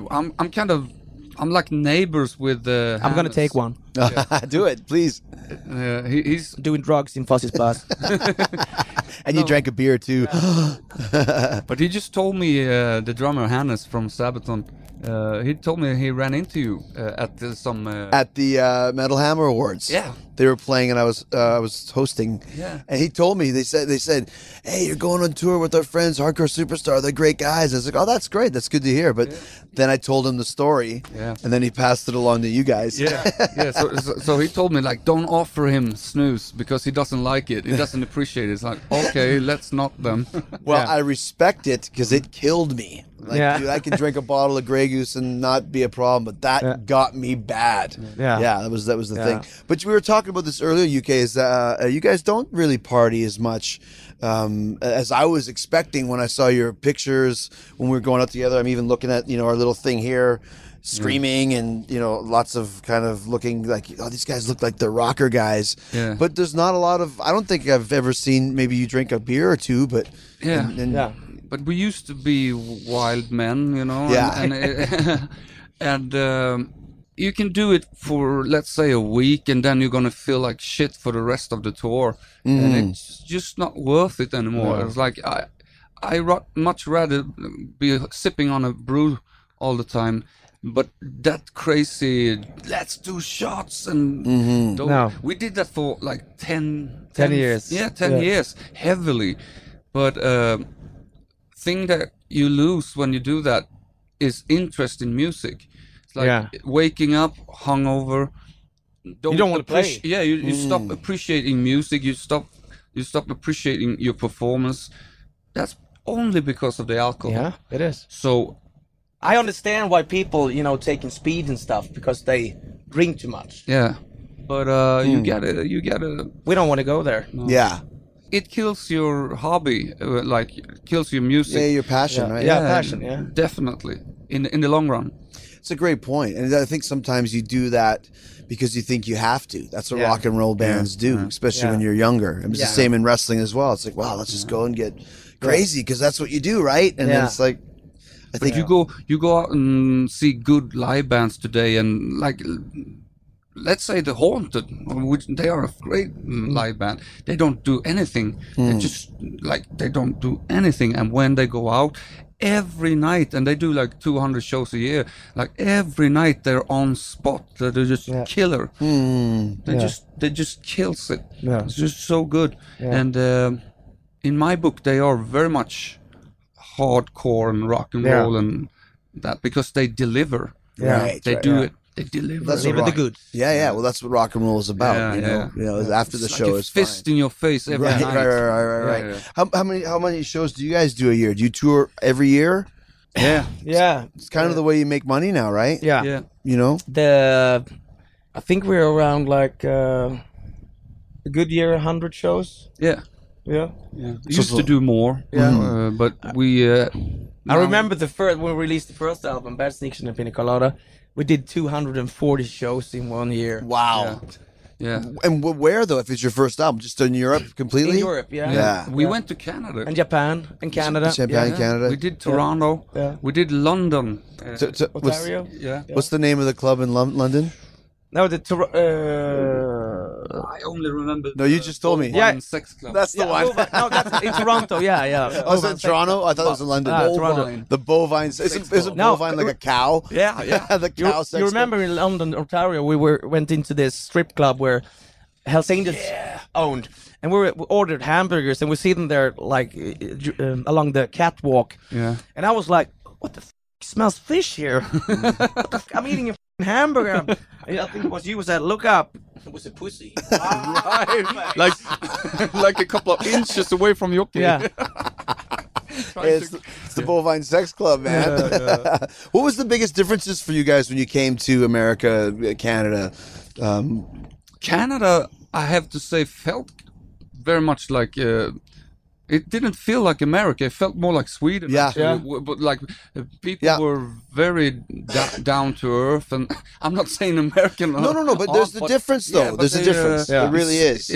I'm like neighbors with. I'm gonna take one. Do it, please. He's Doing drugs in Fuzzy's bus. And you drank a beer too. But he just told me, the drummer Hannes from Sabaton, he told me he ran into you at some. At the Metal Hammer Awards. Yeah. They were playing, and I was hosting. Yeah. And he told me they said, "Hey, you're going on tour with our friends, Hardcore Superstar. They're great guys." I was like, "Oh, that's great. That's good to hear." But then I told him the story. Yeah. And then he passed it along to you guys. Yeah, yeah. So he told me, like, don't offer him snus because he doesn't like it. He doesn't appreciate it. It's like, okay, let's not then. Well, Yeah. I respect it because it killed me. Like, Yeah. dude, I can drink a bottle of Grey Goose and not be a problem, but that got me bad. Yeah. Yeah, that was the Yeah. thing. But we were talking about this earlier, UK, is you guys don't really party as much as I was expecting when I saw your pictures when we were going out together. I'm even looking at, our little thing here, screaming and, lots of kind of looking like, oh, these guys look like they're rocker guys. Yeah. But there's not a lot of, I don't think I've ever seen, maybe you drink a beer or two, but Yeah. and- Yeah. But we used to be wild men, Yeah. And you can do it for, let's say, a week, and then you're gonna feel like shit for the rest of the tour, and it's just not worth it anymore. It's like much rather be sipping on a brew all the time. But that crazy, let's do shots and No. we did that for like 10 years. Yeah, 10 years, heavily. But thing that you lose when you do that is interest in music. It's like waking up hungover. You don't want to play. Yeah, you stop appreciating music. You stop appreciating your performance. That's only because of the alcohol. Yeah, it is. So I understand why people, taking speed and stuff because they drink too much. yeah, but you gotta. We don't want to go there. yeah. It kills your hobby, kills your music. Yeah, your passion, right? Yeah, passion, yeah. Definitely. In the long run. It's a great point. And I think sometimes you do that because you think you have to. That's what Yeah. rock and roll bands do, especially when you're younger. And it's the Yeah. same in wrestling as well. It's like, wow, let's just go and get crazy because that's what you do, right? And then Yeah. it's like, I think You go out and see good live bands today, and like, let's say the Haunted, which they are a great live band. They don't do anything. They don't do anything. And when they go out every night, and they do like 200 shows a year, like every night they're on spot. They're just killer. They just kills it. Yeah. It's just so good. And in my book, they are very much hardcore and rock and Yeah. roll and that because they deliver. Yeah. Right, They right, do yeah. it. They deliver. That's Live what in the rock- good. Yeah. Well, that's what rock and roll is about. Yeah, you know, after the It's show like a is fist fine. in your face every Right, night. right. Yeah. How many shows do you guys do a year? Do you tour every year? Yeah. Yeah. It's kind of the way you make money now, right? Yeah. Yeah. You know? I think we're around like a good year, 100 shows. Yeah. Yeah. Yeah. We used to do more. Yeah. But we. I remember when we released the first album, Bad Sneakers and Pina Colada, we did 240 shows in 1 year. Wow. Yeah. And where though? If it's your first album, just in Europe completely? In Europe, yeah. Yeah. We went to Canada. And Japan and Canada. Champagne, Yeah. Canada. We did Toronto. Yeah. We did London. What's, Ontario. Yeah. what's the name of the club in London? No, the I only remember. No, you just told me. Bovine Sex Club. That's the one. No, that's in Toronto. Yeah. Oh, is that Toronto? I thought it was in London. Toronto. The bovine. Isn't No, bovine like a cow? Yeah. The cow sex You remember in London, Ontario, we went into this strip club where Hells Angels owned, and we ordered hamburgers, and we see them there like along the catwalk. Yeah. And I was like, "What the smells fish here? What the I'm eating a hamburger." I think it was you who said, "Look up." It was a pussy. Right. like a couple of inches away from Yoki. Yeah. It's the bovine sex club, man. What was the biggest differences for you guys when you came to America, Canada? Canada, I have to say, felt very much like. It didn't feel like America. It felt more like Sweden. Yeah. actually. But like people were very down to earth, and I'm not saying American. No. But there's the difference, though. but There's a difference. There really is.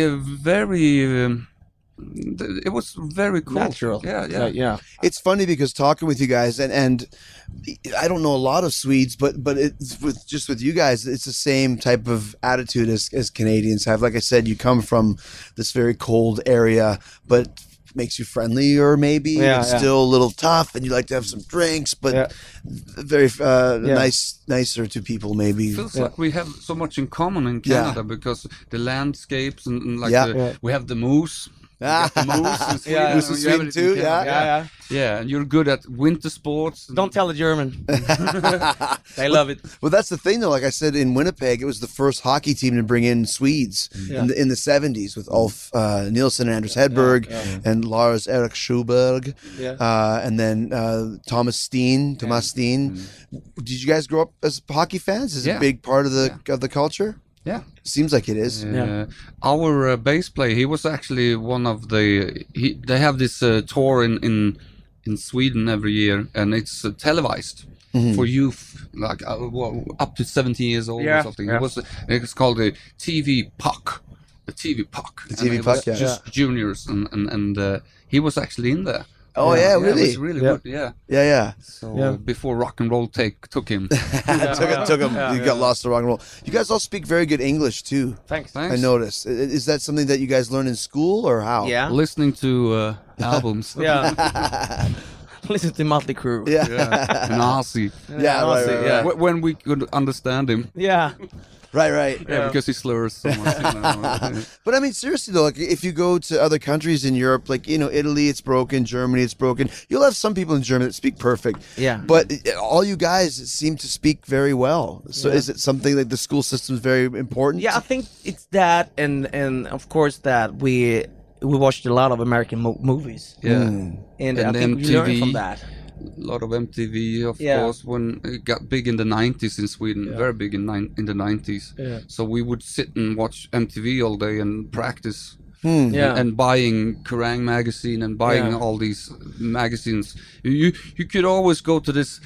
It was very cool. Natural. Yeah. It's funny because talking with you guys, and I don't know a lot of Swedes, but it's with you guys, it's the same type of attitude as Canadians have. Like I said, you come from this very cold area, but makes you friendlier maybe. It's still a little tough, and you like to have some drinks, but very nicer to people maybe. It feels like we have so much in common in Canada because the landscapes and we have the moose. We got the moose in Sweden. Moose in Sweden too. Yeah, and you're good at winter sports. Don't tell the German. They love it. Well, that's the thing, though. Like I said, in Winnipeg, it was the first hockey team to bring in Swedes in the 70s with Ulf Nilsson and Anders Hedberg and Lars Erik Schuberg, and then Thomas Steen. Did you guys grow up as hockey fans? Is it a big part of the culture? Yeah. Seems like it is. Our bass player, he was actually one of the. They have this tour in Sweden every year, and it's televised for youth, like up to 17 years old or something. It's called the TV Puck. The TV Puck. The TV Puck, just juniors, and he was actually in there. Oh yeah, really? It was really good. Yeah. So before rock and roll took him, took him. You got lost to rock and roll. You guys all speak very good English too. Thanks. I noticed. Is that something that you guys learn in school or how? Yeah. Listening to albums. Listen to Motley Crue. And Ozzy. Right. When we could understand him. Yeah. Right. Yeah, because he slurs so much. But I mean, seriously though, like if you go to other countries in Europe, like Italy, it's broken. Germany, it's broken. You'll have some people in Germany that speak perfect. Yeah. But all you guys seem to speak very well. So is it something like the school system is very important? Yeah, I think it's that, and of course that we watched a lot of American movies. Yeah. And I think we learned from that. A lot of MTV, of course, when it got big in the 90s in Sweden, very big in the 90s. Yeah. So we would sit and watch MTV all day and practice. Yeah. And buying Kerrang magazine and buying all these magazines. You could always go to this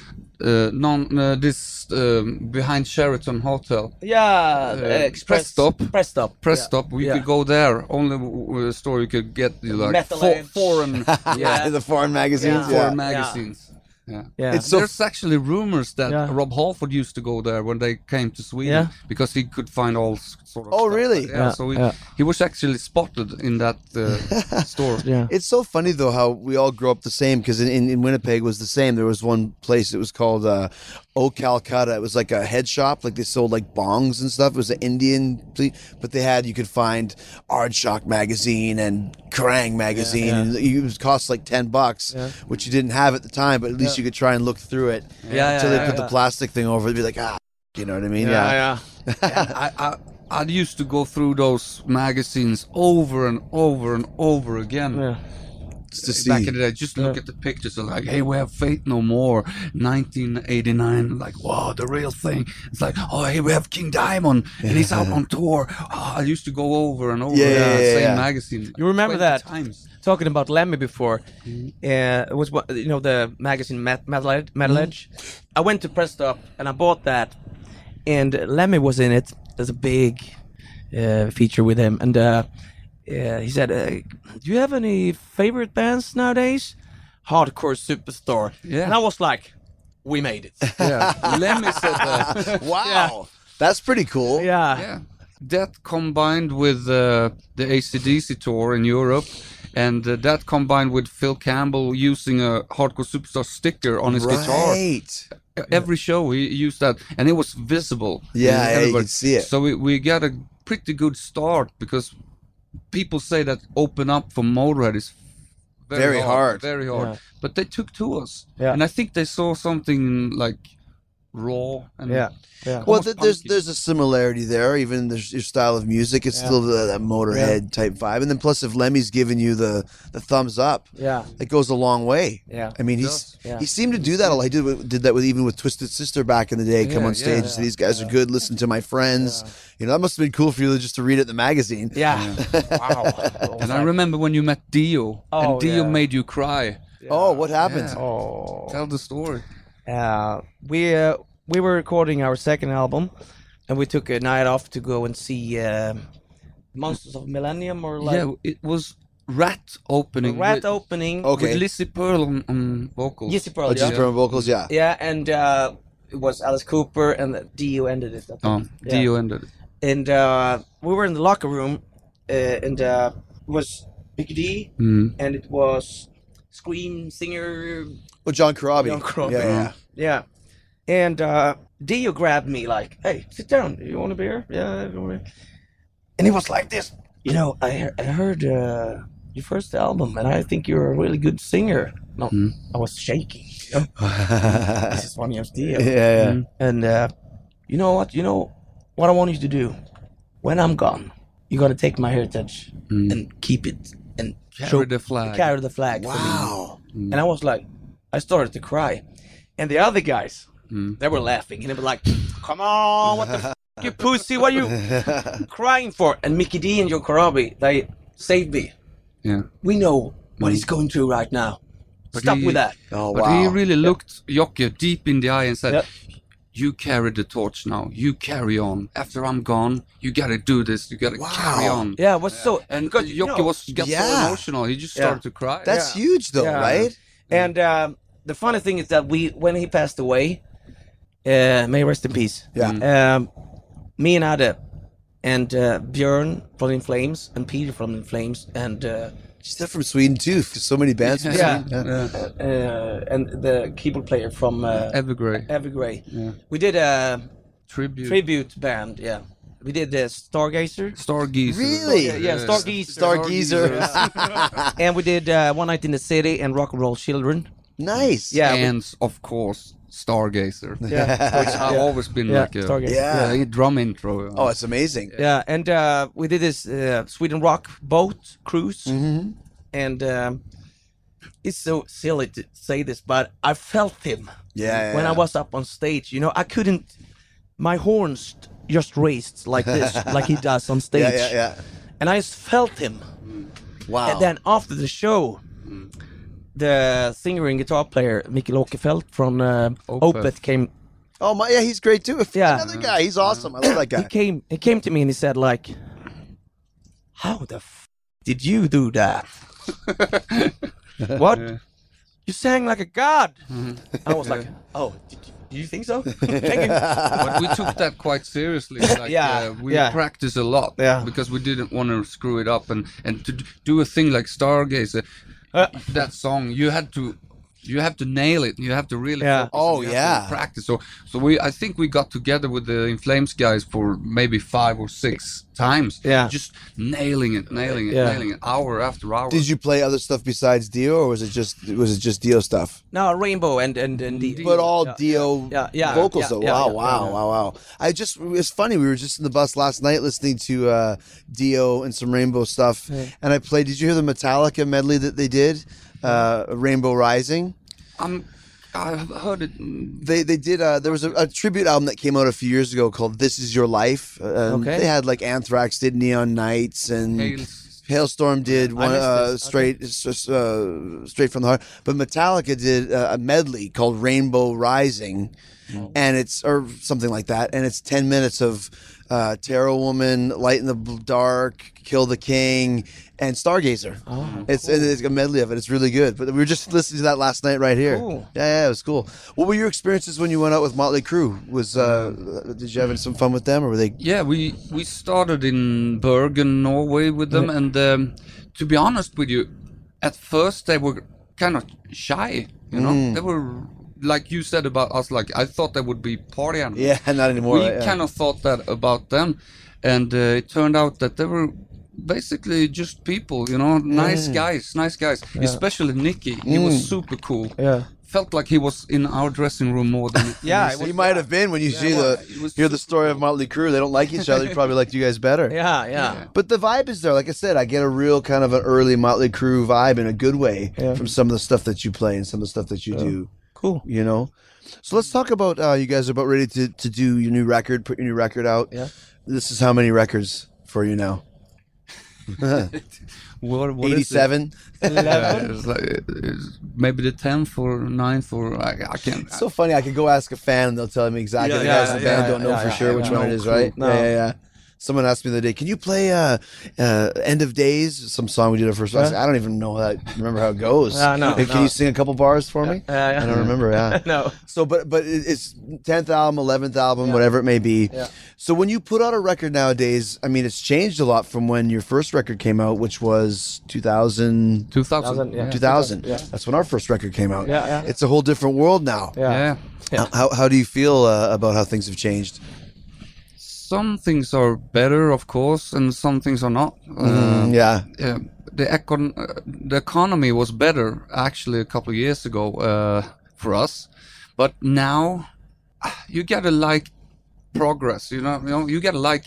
behind Sheraton Hotel. Press Stop. Press Stop. We could go there. Only store you could get like foreign. The foreign magazines. Foreign magazines. Yeah. There's actually rumors that Rob Halford used to go there when they came to Sweden because he could find all sort of stuff. Really? So he was actually spotted in that store. It's so funny though how we all grew up the same, because in Winnipeg was the same. There was one place, it was called O Calcutta. It was like a head shop, like they sold like bongs and stuff. It was an Indian, but you could find Aardschok magazine and Kerrang magazine, and it would cost like $10, which you didn't have at the time, but at least you could try and look through it until they put the plastic thing over it. It'd be like, you know what I mean? I used to go through those magazines over and over and over again. To see. Back in the day, just look at the pictures of like, hey, we have Faith No More, 1989. Like, wow, the real thing. It's like, oh, hey, we have King Diamond, and he's out on tour. Oh, I used to go over and over the same magazine. You remember that? Times. Talking about Lemmy before, it was the magazine Metal Edge. I went to Press Stop and I bought that, and Lemmy was in it. There's a big feature with him, and he said, "Do you have any favorite bands nowadays?" Hardcore Superstar. And I was like, "We made it." Lemmy said that. Wow, that's pretty cool. Yeah. that combined with the AC/DC tour in Europe, and that combined with Phil Campbell using a Hardcore Superstar sticker on his guitar. Right. Every show he used that, and it was visible. Yeah, you could see it. So we got a pretty good start, because people say that open up for Motorhead is very hard. Very hard. Yeah. But they took to us. Yeah. And I think they saw something like raw and Yeah. Well, almost punky. there's a similarity there. Even your style of music, it's still that Motorhead type vibe. And then plus, if Lemmy's giving you the thumbs up, Yeah. it goes a long way. Yeah. I mean, Yeah. he seemed to do that a lot. He did that with even with Twisted Sister back in the day. Come Yeah, on stage and say, these guys are good. Listen to my friends. You know, that must have been cool for you just to read it in the magazine. Yeah. Wow. And I remember when you met Dio, Oh, and Dio yeah. made you cry. Oh, what happened? Yeah. Oh. Tell the story. We were recording our second album, and we took a night off to go and see Monsters of Millennium, or like Yeah, it was Rat opening. Rat with, opening. Okay. with Lizzie Pearl on vocals. Lizzie Pearl, Oh, just yeah. drum vocals, yeah. Yeah, and it was Alice Cooper, and Dio ended it. I think. Oh, Yeah. Dio ended it. And we were in the locker room, and it was Big D, and it was Scream singer. Well, John Corabi. John Corabi. Yeah. Yeah. And Dio grabbed me like, "Hey, sit down. You want a beer?" Yeah. And he was like this. You know, I heard your first album, and I think you're a really good singer. No, I was shaking. You know? This is Ronny James Dio. Yeah. And you know what? You know what I want you to do? When I'm gone, you gotta take my heritage and keep it and Carry the flag. Carry the flag. For Wow. me. And I was like, I started to cry, and the other guys, they were laughing, and they were like, "Come on, what the f***, you pussy? What are you crying for?" And Mickey D and Joe Corabi, they saved me. Yeah. We know what he's going through right now. But Stop he- with that. Oh, But wow. he really looked Jocke deep in the eye and said, Yeah. "You carry the torch now. You carry on. After I'm gone, you gotta do this. You gotta carry on." Yeah, it was so. And because, you Jocke know, got Yeah. so emotional. He just started to cry. That's huge, though, Yeah. right? And the funny thing is that when he passed away, may he rest in peace. Yeah. Me and Ade, and Björn from In Flames, and Peter from In Flames, and They're from Sweden, too. So many bands from Yeah. Sweden. and the keyboard player from Evergrey. Evergrey. We did a Tribute. tribute band. Yeah, we did Stargazer. Stargazer. Really? Yeah, Stargazer. Stargazer. And we did One Night in the City and Rock and Roll Children. Nice. Yeah, And, of course, Stargazer. Yeah. Which I've always been Yeah, like a Stargazer. Yeah. drum intro. Oh, it's amazing. Yeah, and we did this Sweden Rock boat cruise, and it's so silly to say this, but I felt him Yeah. when I was up on stage. You know, I couldn't. My horns just raised like this, like he does on stage, Yeah. and I just felt him. Wow. And then after the show, the singer and guitar player Mikael Åkerfeldt from Opeth came. Oh, my, yeah, he's great, too. Yeah. Another guy. He's awesome. I love that guy. He came to me and he said like, "How the f did you do that? What? You sang like a god." I was like, "Oh, did you think so?" Thank you. But we took that quite seriously. Like, Yeah, we yeah. practiced a lot Yeah. because we didn't want to screw it up. And to do a thing like Stargazer, that song, you have to nail it. You have to really Yeah. focus, Oh, and you have to yeah. practice. So I think we got together with the In Flames guys for maybe 5 or 6 times. Yeah. Just nailing it, hour after hour. Did you play other stuff besides Dio, or was it just Dio stuff? No, Rainbow and But all Yeah, Dio yeah, vocals, yeah, though. yeah, Wow. It's funny. We were just in the bus last night listening to Dio and some Rainbow stuff, and I played. Did you hear the Metallica medley that they did? Rainbow Rising. I've heard it. They did. There was a tribute album that came out a few years ago called "This Is Your Life." Okay. They had like Anthrax did "Neon Nights" and Hailstorm did one missed this. straight from the heart. But Metallica did a medley called "Rainbow Rising," and it's or something like that, and it's 10 minutes of Terror Woman, Light in the Dark, Kill the King, and Stargazer. It's a medley of it. It's really good. But we were just listening to that last night right here. Cool. Yeah, it was cool. What were your experiences when you went out with Motley Crue? Did you have some fun with them, or were they? Yeah, we started in Bergen, Norway with them, and to be honest with you, at first they were kind of shy, you know. They were, like you said about us, like I thought they would be party animals. Yeah, not anymore. We kind of thought that about them, and it turned out that they were basically just people, you know, nice guys, especially Nicky. He was super cool. Yeah. Felt like he was in our dressing room more than He might have been when you hear the story of Motley Crue. They don't like each other. He probably liked you guys better. Yeah. But the vibe is there. Like I said, I get a real kind of an early Motley Crue vibe in a good way from some of the stuff that you play and some of the stuff that you do. Cool. You know? So let's talk about, you guys are about ready to do your new record, put your new record out. Yeah. This is how many records for you now? what 87? It's like, it's maybe the 10th or 9th or I can't. It's so funny. I could go ask a fan and they'll tell me exactly. The guys in the band don't know for sure which one it is, right? No. Yeah. Someone asked me the other day, can you play End of Days, some song we did our first? I said, I don't even know remember how it goes. No. Can you sing a couple bars for me? I don't remember, No. So, but it's 10th album, 11th album, whatever it may be. Yeah. So when you put out a record nowadays, I mean, it's changed a lot from when your first record came out, which was 2000. 2000. Yeah. 2000. Yeah. That's when our first record came out. Yeah. It's a whole different world now. Yeah. How do you feel about how things have changed? Some things are better, of course, and some things are not. The economy was better actually a couple of years ago for us, but now you gotta like progress. You know, you gotta like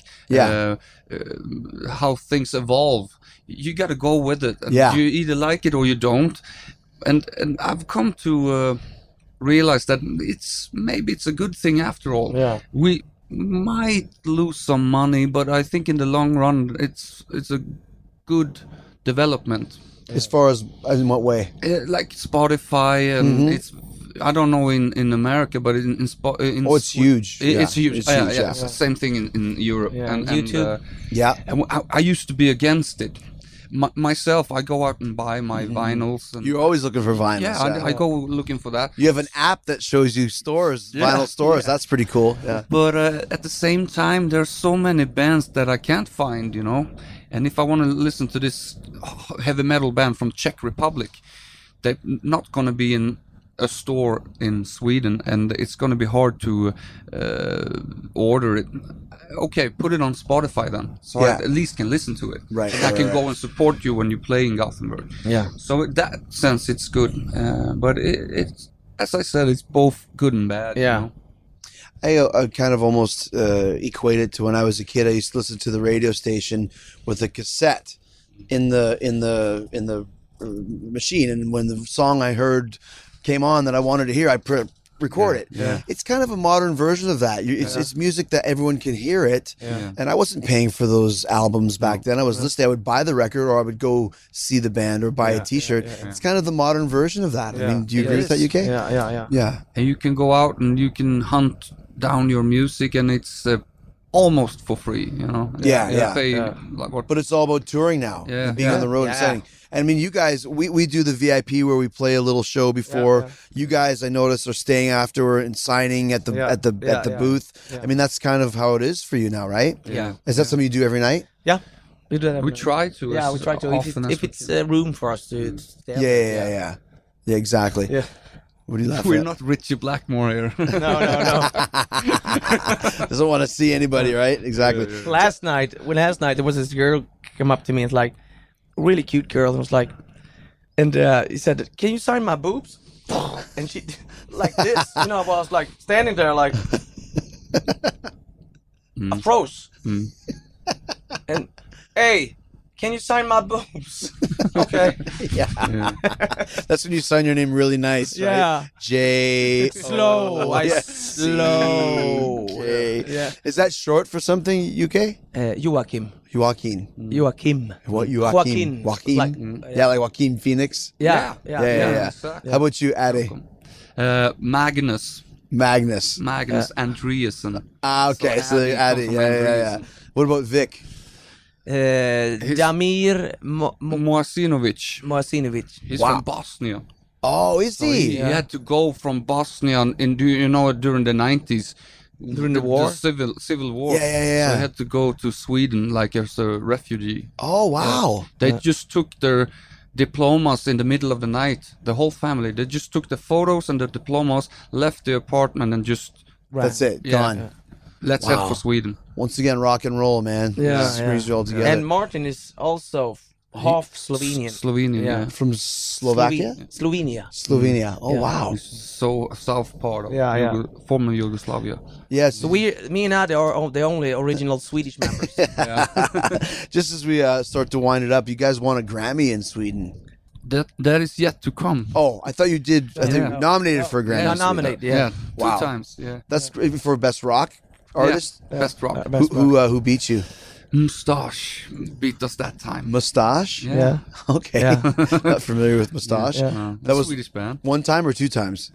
how things evolve. You gotta go with it. And you either like it or you don't. And I've come to realize that it's a good thing after all. Yeah. We might lose some money, but I think in the long run it's a good development. As far as in what way? Like Spotify, and it's, I don't know in America, but in it's huge. It's huge. It's huge. It's the same thing in Europe. Yeah. And YouTube. And I used to be against it. Myself, I go out and buy my vinyls. And You're always looking for vinyls. Yeah, I go looking for that. You have an app that shows you stores, vinyl stores. That's pretty cool. Yeah. But at the same time, there's so many bands that I can't find, you know. And if I want to listen to this heavy metal band from Czech Republic, they're not going to be in a store in Sweden, and it's going to be hard to order it. Okay, put it on Spotify then, so I at least can listen to it. Right. And I can go and support you when you play in Gothenburg. Yeah. So in that sense, it's good. But it's, as I said, it's both good and bad. Yeah. You know? I kind of almost equate it to when I was a kid. I used to listen to the radio station with a cassette in the machine, and when the song I heard came on that I wanted to hear, I record it. Yeah. It's kind of a modern version of that. It's music that everyone can hear it. Yeah. And I wasn't paying for those albums back then. I was listening. I would buy the record, or I would go see the band, or buy a T-shirt. It's kind of the modern version of that. I mean, do you agree with that, UK? Yeah. And you can go out and you can hunt down your music, and it's almost for free, you know. Like what, but it's all about touring now, and being on the road and setting. And I mean, you guys, we do the VIP where we play a little show before. You guys, I noticed, are staying after and signing at the booth. I mean, that's kind of how it is for you now, right? Yeah. Is that something you do every night? Yeah. We do that. we try to. Yeah, as we try to. often If as it's room for us to stay. Yeah, exactly. Yeah. What do you laugh We're at? not Richie Blackmore here. No. Doesn't want to see anybody, right? Exactly. Last night there was this girl come up to me and like, really cute girl, and was like, and he said, "Can you sign my boobs?" And she like this, you know. I was like standing there like, I froze. And hey, can you sign my boobs? Okay. Yeah. That's when you sign your name really nice, right? Yeah. J. Slow. Slow. Okay. Yeah. Is that short for something, UK? Joachim. Joaquin. Joachim. What, Joaquin? Joaquin. Like, Like Joaquin Phoenix. Yeah. How about you, Ade? Magnus. Magnus. Andreasen. Okay. So Addy Addy. from Yeah. What about Vic? Damir Moasinovic. Moasinovic. He's Wow. from Bosnia. Oh, is he? He had to go from Bosnia during the 90s. During the war? Civil war. Yeah. So he had to go to Sweden like as a refugee. Oh, wow. They just took their diplomas in the middle of the night. The whole family. They just took the photos and the diplomas, left the apartment, and just That's it. Yeah. Gone. let's Wow. head for Sweden. Once again, rock and roll, man. Yeah, Just brings you all together. And Martin is also half Slovenian. Slovenian. Yeah. Yeah. From Slovakia? Slovenia. Slovenia. Oh, Yeah. wow. So south part of Yeah. former Yugoslavia. Yes. So me and Adi are the only original Swedish members. Just as we start to wind it up, you guys won a Grammy in Sweden. That is yet to come. Oh, I thought you did. I think Yeah. nominated for a Grammy. Yeah, in Sweden. nominated. Yeah. Wow. 2 times. Yeah. That's great for best rock artist. Yeah, best rock. Who beat you? Mustache beat us that time. Mustache. Yeah. Okay. Yeah. Not familiar with Mustache. Yeah. That was Swedish band. one time or 2 times.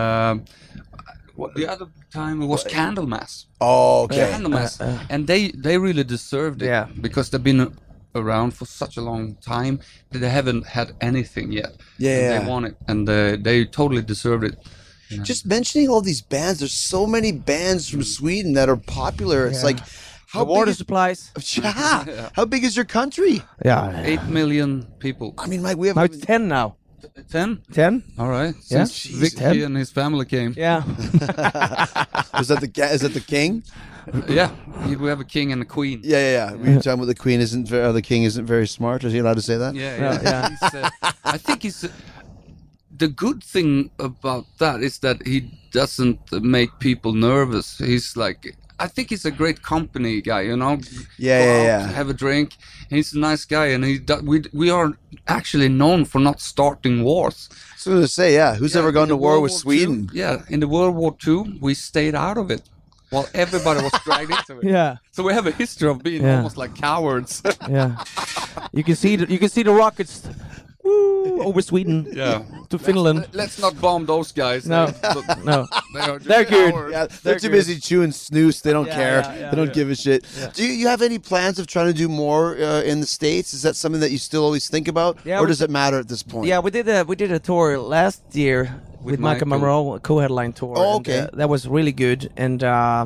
The other time it was Candlemass. Oh, okay. Candlemass, and they really deserved it. Yeah. Because they've been around for such a long time that they haven't had anything yet. Yeah, And yeah. they won it, and they totally deserved it. Just mentioning all these bands, there's so many bands from Sweden that are popular. It's like, how The water big is, supplies. yeah. How big is your country? Yeah. 8 million people. I mean, Mike, we have. Now it's 10 now. 10? 10? All right. Yeah. Since Jeez. Vicky 10? and his family came. Yeah. is that the king? Yeah. We have a king and a queen. Yeah. We were talking about the queen the king isn't very smart. Is he allowed to say that? Yeah. I think he's. The good thing about that is that he doesn't make people nervous. He's like, I think he's a great company guy, you know. Yeah, Go yeah, out, yeah. Have a drink. He's a nice guy, and we are actually known for not starting wars. So I was gonna say, yeah. Who's ever in gone the to war World with War Sweden? II, yeah, in the World War II, we stayed out of it while everybody was dragged into it. Yeah. So we have a history of being Yeah. almost like cowards. Yeah. You can see the rockets over Sweden to Finland. Let's not bomb those guys. No. They- No. they are just They're good. cowards. Yeah, they're too busy chewing snooze. They don't Yeah, care. yeah, they don't give a shit. Do you have any plans of trying to do more in the States? Is that something that you still always think about, Yeah, or we- does it matter at this point? Yeah, we did a tour last year with Michael Michael. Monroe, a co-headline tour. Oh, and, okay. that was really good, and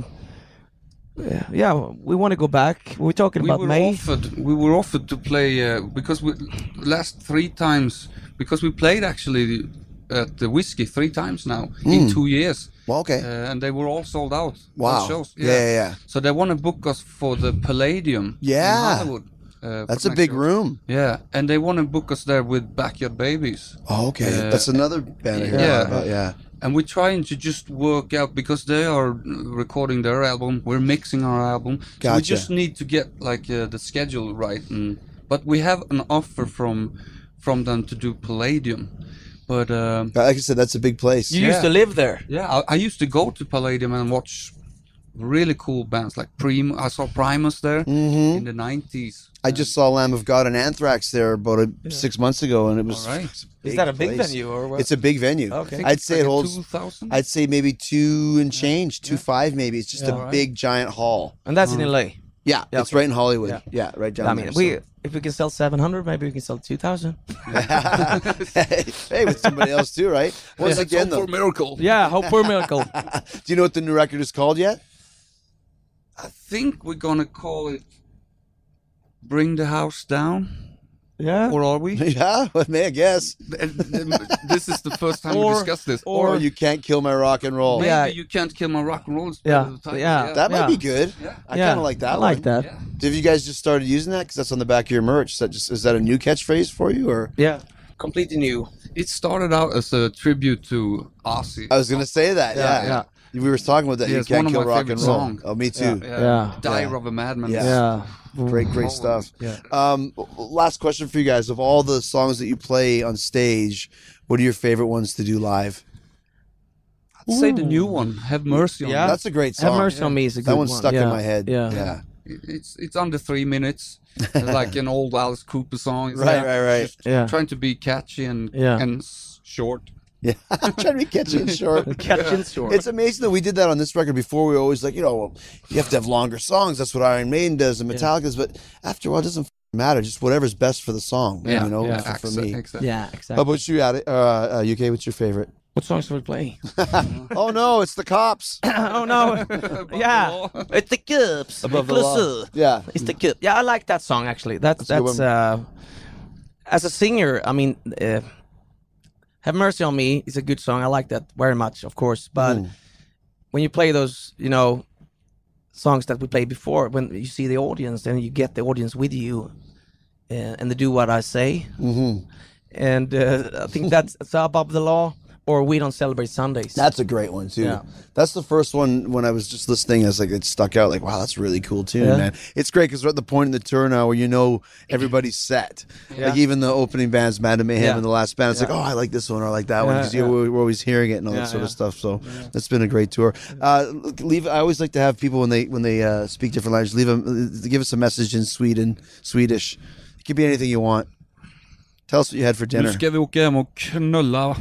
yeah, we want to go back. We're talking about May. We were offered to play because we last 3 times because we played actually at the Whiskey 3 times now in 2 years. Well, okay. And they were all sold out. Wow. All shows. Yeah. So they want to book us for the Palladium. Yeah. In Hollywood. That's for a big next year. room. Yeah, and they want to book us there with Backyard Babies. Oh, okay. That's another band I hear yeah. about. Yeah. And we're trying to just work out because they are recording their album. We're mixing our album. So we Gotcha. just need to get like the schedule right. But we have an offer from them to do Palladium. But Like I said, that's a big place. You used to live there. yeah, I used to go to Palladium and watch really cool bands like I saw Primus there in the 90s. I just saw Lamb of God and Anthrax there about 6 months ago, and it was. All right. Is that a big place. venue or what? It's a big venue. Okay. I'd say Like it a holds. 2,000? I'd say maybe 2 and change, 2.5 maybe. It's just a Alright. big giant hall. And that's in LA. Yeah, it's right in Hollywood. Yeah. Yeah, right down I mean, there. if we can sell 700, maybe we can sell 2,000. Hey, with somebody else too, right? Once again, though, for miracle. Yeah, hope for a miracle. do you know what the new record is called yet? I think we're gonna call it "Bring the House Down," Yeah. or are we? Yeah, well, may I guess. This is the first time we Or- discussed this. Or you can't kill my rock and roll. Maybe Yeah. you can't kill my rock and roll. is Yeah, better the title, yeah. That might Yeah. be good. I kind of like that. I like one. that. Yeah. Have you guys just started using that? Because that's on the back of your merch. Is that a new catchphrase for you, or? Yeah. Completely new. It started out as a tribute to Ozzy. I was gonna say that. Yeah. We were talking about that. Yeah, You it's can't one of kill my rock and favorite roll. songs. Oh, me too. Yeah. Dire of a Madman. Yeah. Yeah. Great stuff. Yeah. Last question for you guys: of all the songs that you play on stage, what are your favorite ones to do live? I'd say the new one, "Have Mercy on Yeah. Me." That's a great song. Have Mercy on Me is a good That one's one. stuck in Yeah. my head. Yeah. It's under 3 minutes, like an old Alice Cooper song. It's Right, like right. Just Yeah. trying to be catchy and Yeah. and short. Yeah, trying to be catchy and short. Catchy and short. It's amazing that we did that on this record before. We were always like, well, you have to have longer songs. That's what Iron Maiden does and Metallica's. But after a while, it doesn't matter. Just whatever's best for the song. For me. Exactly. Yeah, exactly. How about you, UK? What's your favorite? What songs do we play? Oh no, it's the cops. Oh no. Yeah. It's the Cops. Above the law. Yeah. It's the Cops. Yeah, I like that song actually. That's as a singer, I mean, Have Mercy on Me is a good song. I like that very much, of course. But when you play those, songs that we played before, when you see the audience and you get the audience with you, and they do what I say, and I think that's Above the Law. Or We Don't Celebrate Sundays. That's a great one too. Yeah. That's the first one when I was just listening. I was like, it stuck out. Like, wow, that's a really cool tune, man. It's great because we're at the point in the tour now where everybody's set. Like even the opening bands, Mad and Mayhem, and the last band. It's like, oh, I like this one or I like that one because we're always hearing it and all that sort of stuff. So that's been a great tour. I always like to have people when they speak different languages, give us a message in Swedish. It could be anything you want. Tell us what you had for dinner. Nu ska vi åka hem och knulla.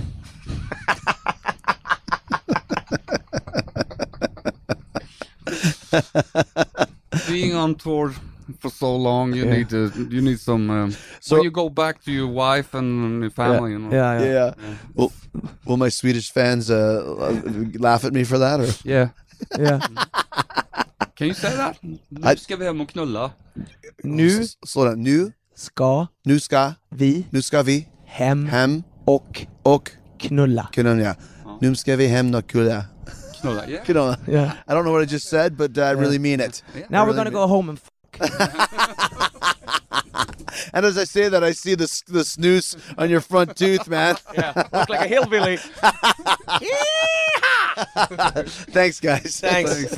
Being on tour for so long, you need some. So when you go back to your wife and your family, Yeah. Will my Swedish fans laugh at me for that? Or? Yeah. Can you say that? Nu ska vi hem och knulla. Nu slow down. Nu ska vi hem och knulla. Nu ska vi hem och knulla. Knulla, yeah. I don't know what I just said, but I really mean it. Now we're gonna go home and And as I say that, I see the snooze on your front tooth, man. Yeah, look like a hillbilly. Thanks, guys. Thanks.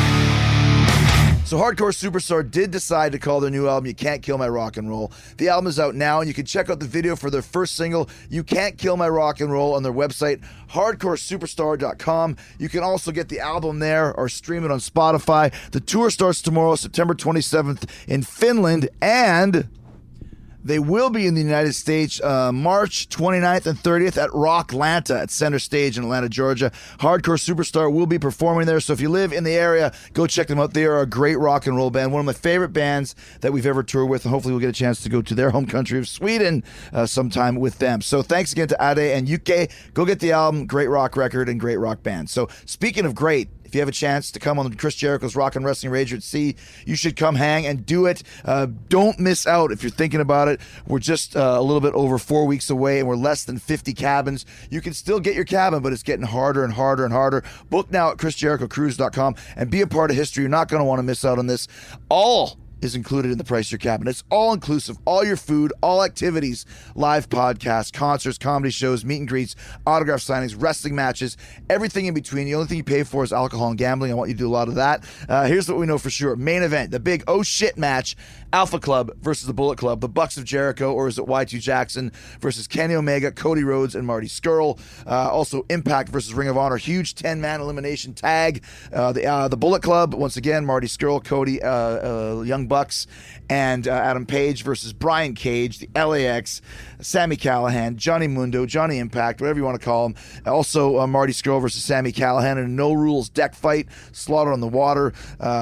So Hardcore Superstar did decide to call their new album You Can't Kill My Rock and Roll. The album is out now, and you can check out the video for their first single, You Can't Kill My Rock and Roll, on their website, hardcoresuperstar.com. You can also get the album there or stream it on Spotify. The tour starts tomorrow, September 27th in Finland, and they will be in the United States March 29th and 30th at Rocklanta at Center Stage in Atlanta, Georgia. Hardcore Superstar will be performing there, so if you live in the area, go check them out. They are a great rock and roll band, one of my favorite bands that we've ever toured with, and hopefully we'll get a chance to go to their home country of Sweden sometime with them. So thanks again to Ade and UK. Go get the album, great rock record and great rock band. So speaking of great, if you have a chance to come on Chris Jericho's Rock and Wrestling Rager at Sea, you should come hang and do it. Don't miss out if you're thinking about it. We're just a little bit over 4 weeks away, and we're less than 50 cabins. You can still get your cabin, but it's getting harder and harder and harder. Book now at ChrisJerichoCruise.com and be a part of history. You're not going to want to miss out on this. All is included in the price of your cabin. It's all inclusive, all your food, all activities, live podcasts, concerts, comedy shows, meet and greets, autograph signings, wrestling matches, everything in between. The only thing you pay for is alcohol and gambling. I want you to do a lot of that. Here's what we know for sure. Main event, the big oh shit match, Alpha Club versus the Bullet Club, the Bucks of Jericho, or is it Y2 Jackson versus Kenny Omega, Cody Rhodes, and Marty Scurll. Also Impact versus Ring of Honor, huge 10-man elimination tag. The Bullet Club, once again, Marty Scurll, Cody, Young Bucks, and Adam Page versus Brian Cage, the LAX, Sami Callihan, Johnny Mundo, Johnny Impact, whatever you want to call him. Also Marty Scurll versus Sami Callihan in a no-rules deck fight, Slaughter on the Water.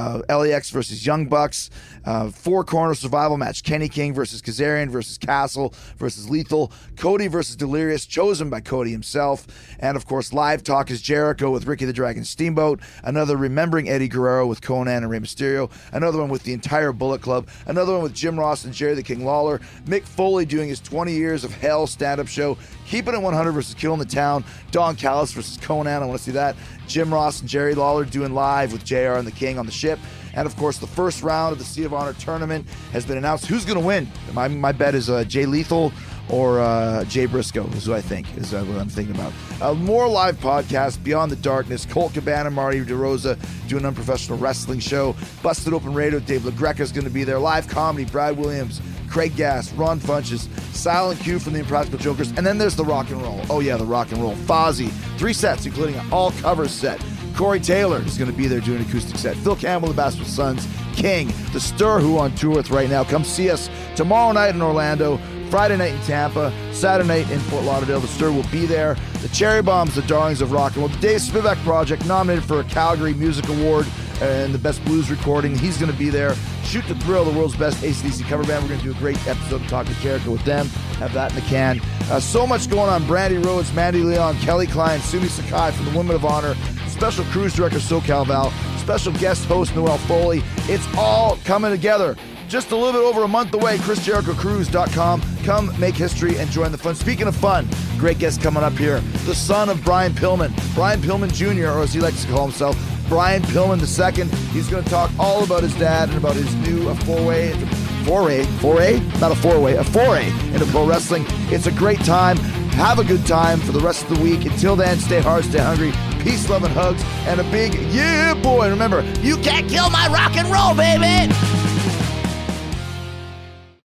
LAX versus Young Bucks. Four-corner survival match, Kenny King versus Kazarian versus Castle versus Lethal. Cody versus Delirious, chosen by Cody himself. And, of course, Live Talk is Jericho with Ricky the Dragon Steamboat. Another Remembering Eddie Guerrero with Conan and Rey Mysterio. Another one with the entire Bullet Club. Another one with Jim Ross and Jerry the King Lawler. Mick Foley doing his 20 Years of Hell stand-up show. Keeping It 100 versus Killing the Town. Don Callis versus Conan, I want to see that. Jim Ross and Jerry Lawler doing live with JR and the King on the ship. And, of course, the first round of the Sea of Honor tournament has been announced. Who's going to win? My bet is Jay Lethal or Jay Briscoe is who I think is what I'm thinking about. More live podcasts, Beyond the Darkness, Colt Cabana, Marty DeRosa doing an unprofessional wrestling show. Busted Open Radio, Dave LaGreca is going to be there. Live comedy, Brad Williams, Craig Gass, Ron Funches, Silent Q from the Impractical Jokers, and then there's the rock and roll. Oh yeah, the rock and roll. Fozzy, 3 sets, including an all-cover set. Corey Taylor is going to be there doing an acoustic set. Phil Campbell, the Bastard Sons, King, the Stir, who on tour with right now. Come see us tomorrow night in Orlando Friday night in Tampa, Saturday night in Fort Lauderdale. The Stir will be there. The Cherry Bombs, the darlings of rock and roll. The Dave Spivak Project, nominated for a Calgary Music Award and the best blues recording. He's going to be there. Shoot to Thrill, the world's best AC/DC cover band. We're going to do a great episode of Talk to Jericho with them. Have that in the can. So much going on. Brandy Rhodes, Mandy Leon, Kelly Klein, Sumi Sakai from the Women of Honor, special cruise director SoCal Val, special guest host Noelle Foley. It's all coming together. Just a little bit over a month away. ChrisJerichoCruise.com. Come make history and join the fun. Speaking of fun, great guest coming up here. The son of Brian Pillman. Brian Pillman Jr., or as he likes to call himself, Brian Pillman II. He's going to talk all about his dad and about his new foray into pro wrestling. It's a great time. Have a good time for the rest of the week. Until then, stay hard, stay hungry. Peace, love, and hugs. And a big yeah, boy. And remember, you can't kill my rock and roll, baby.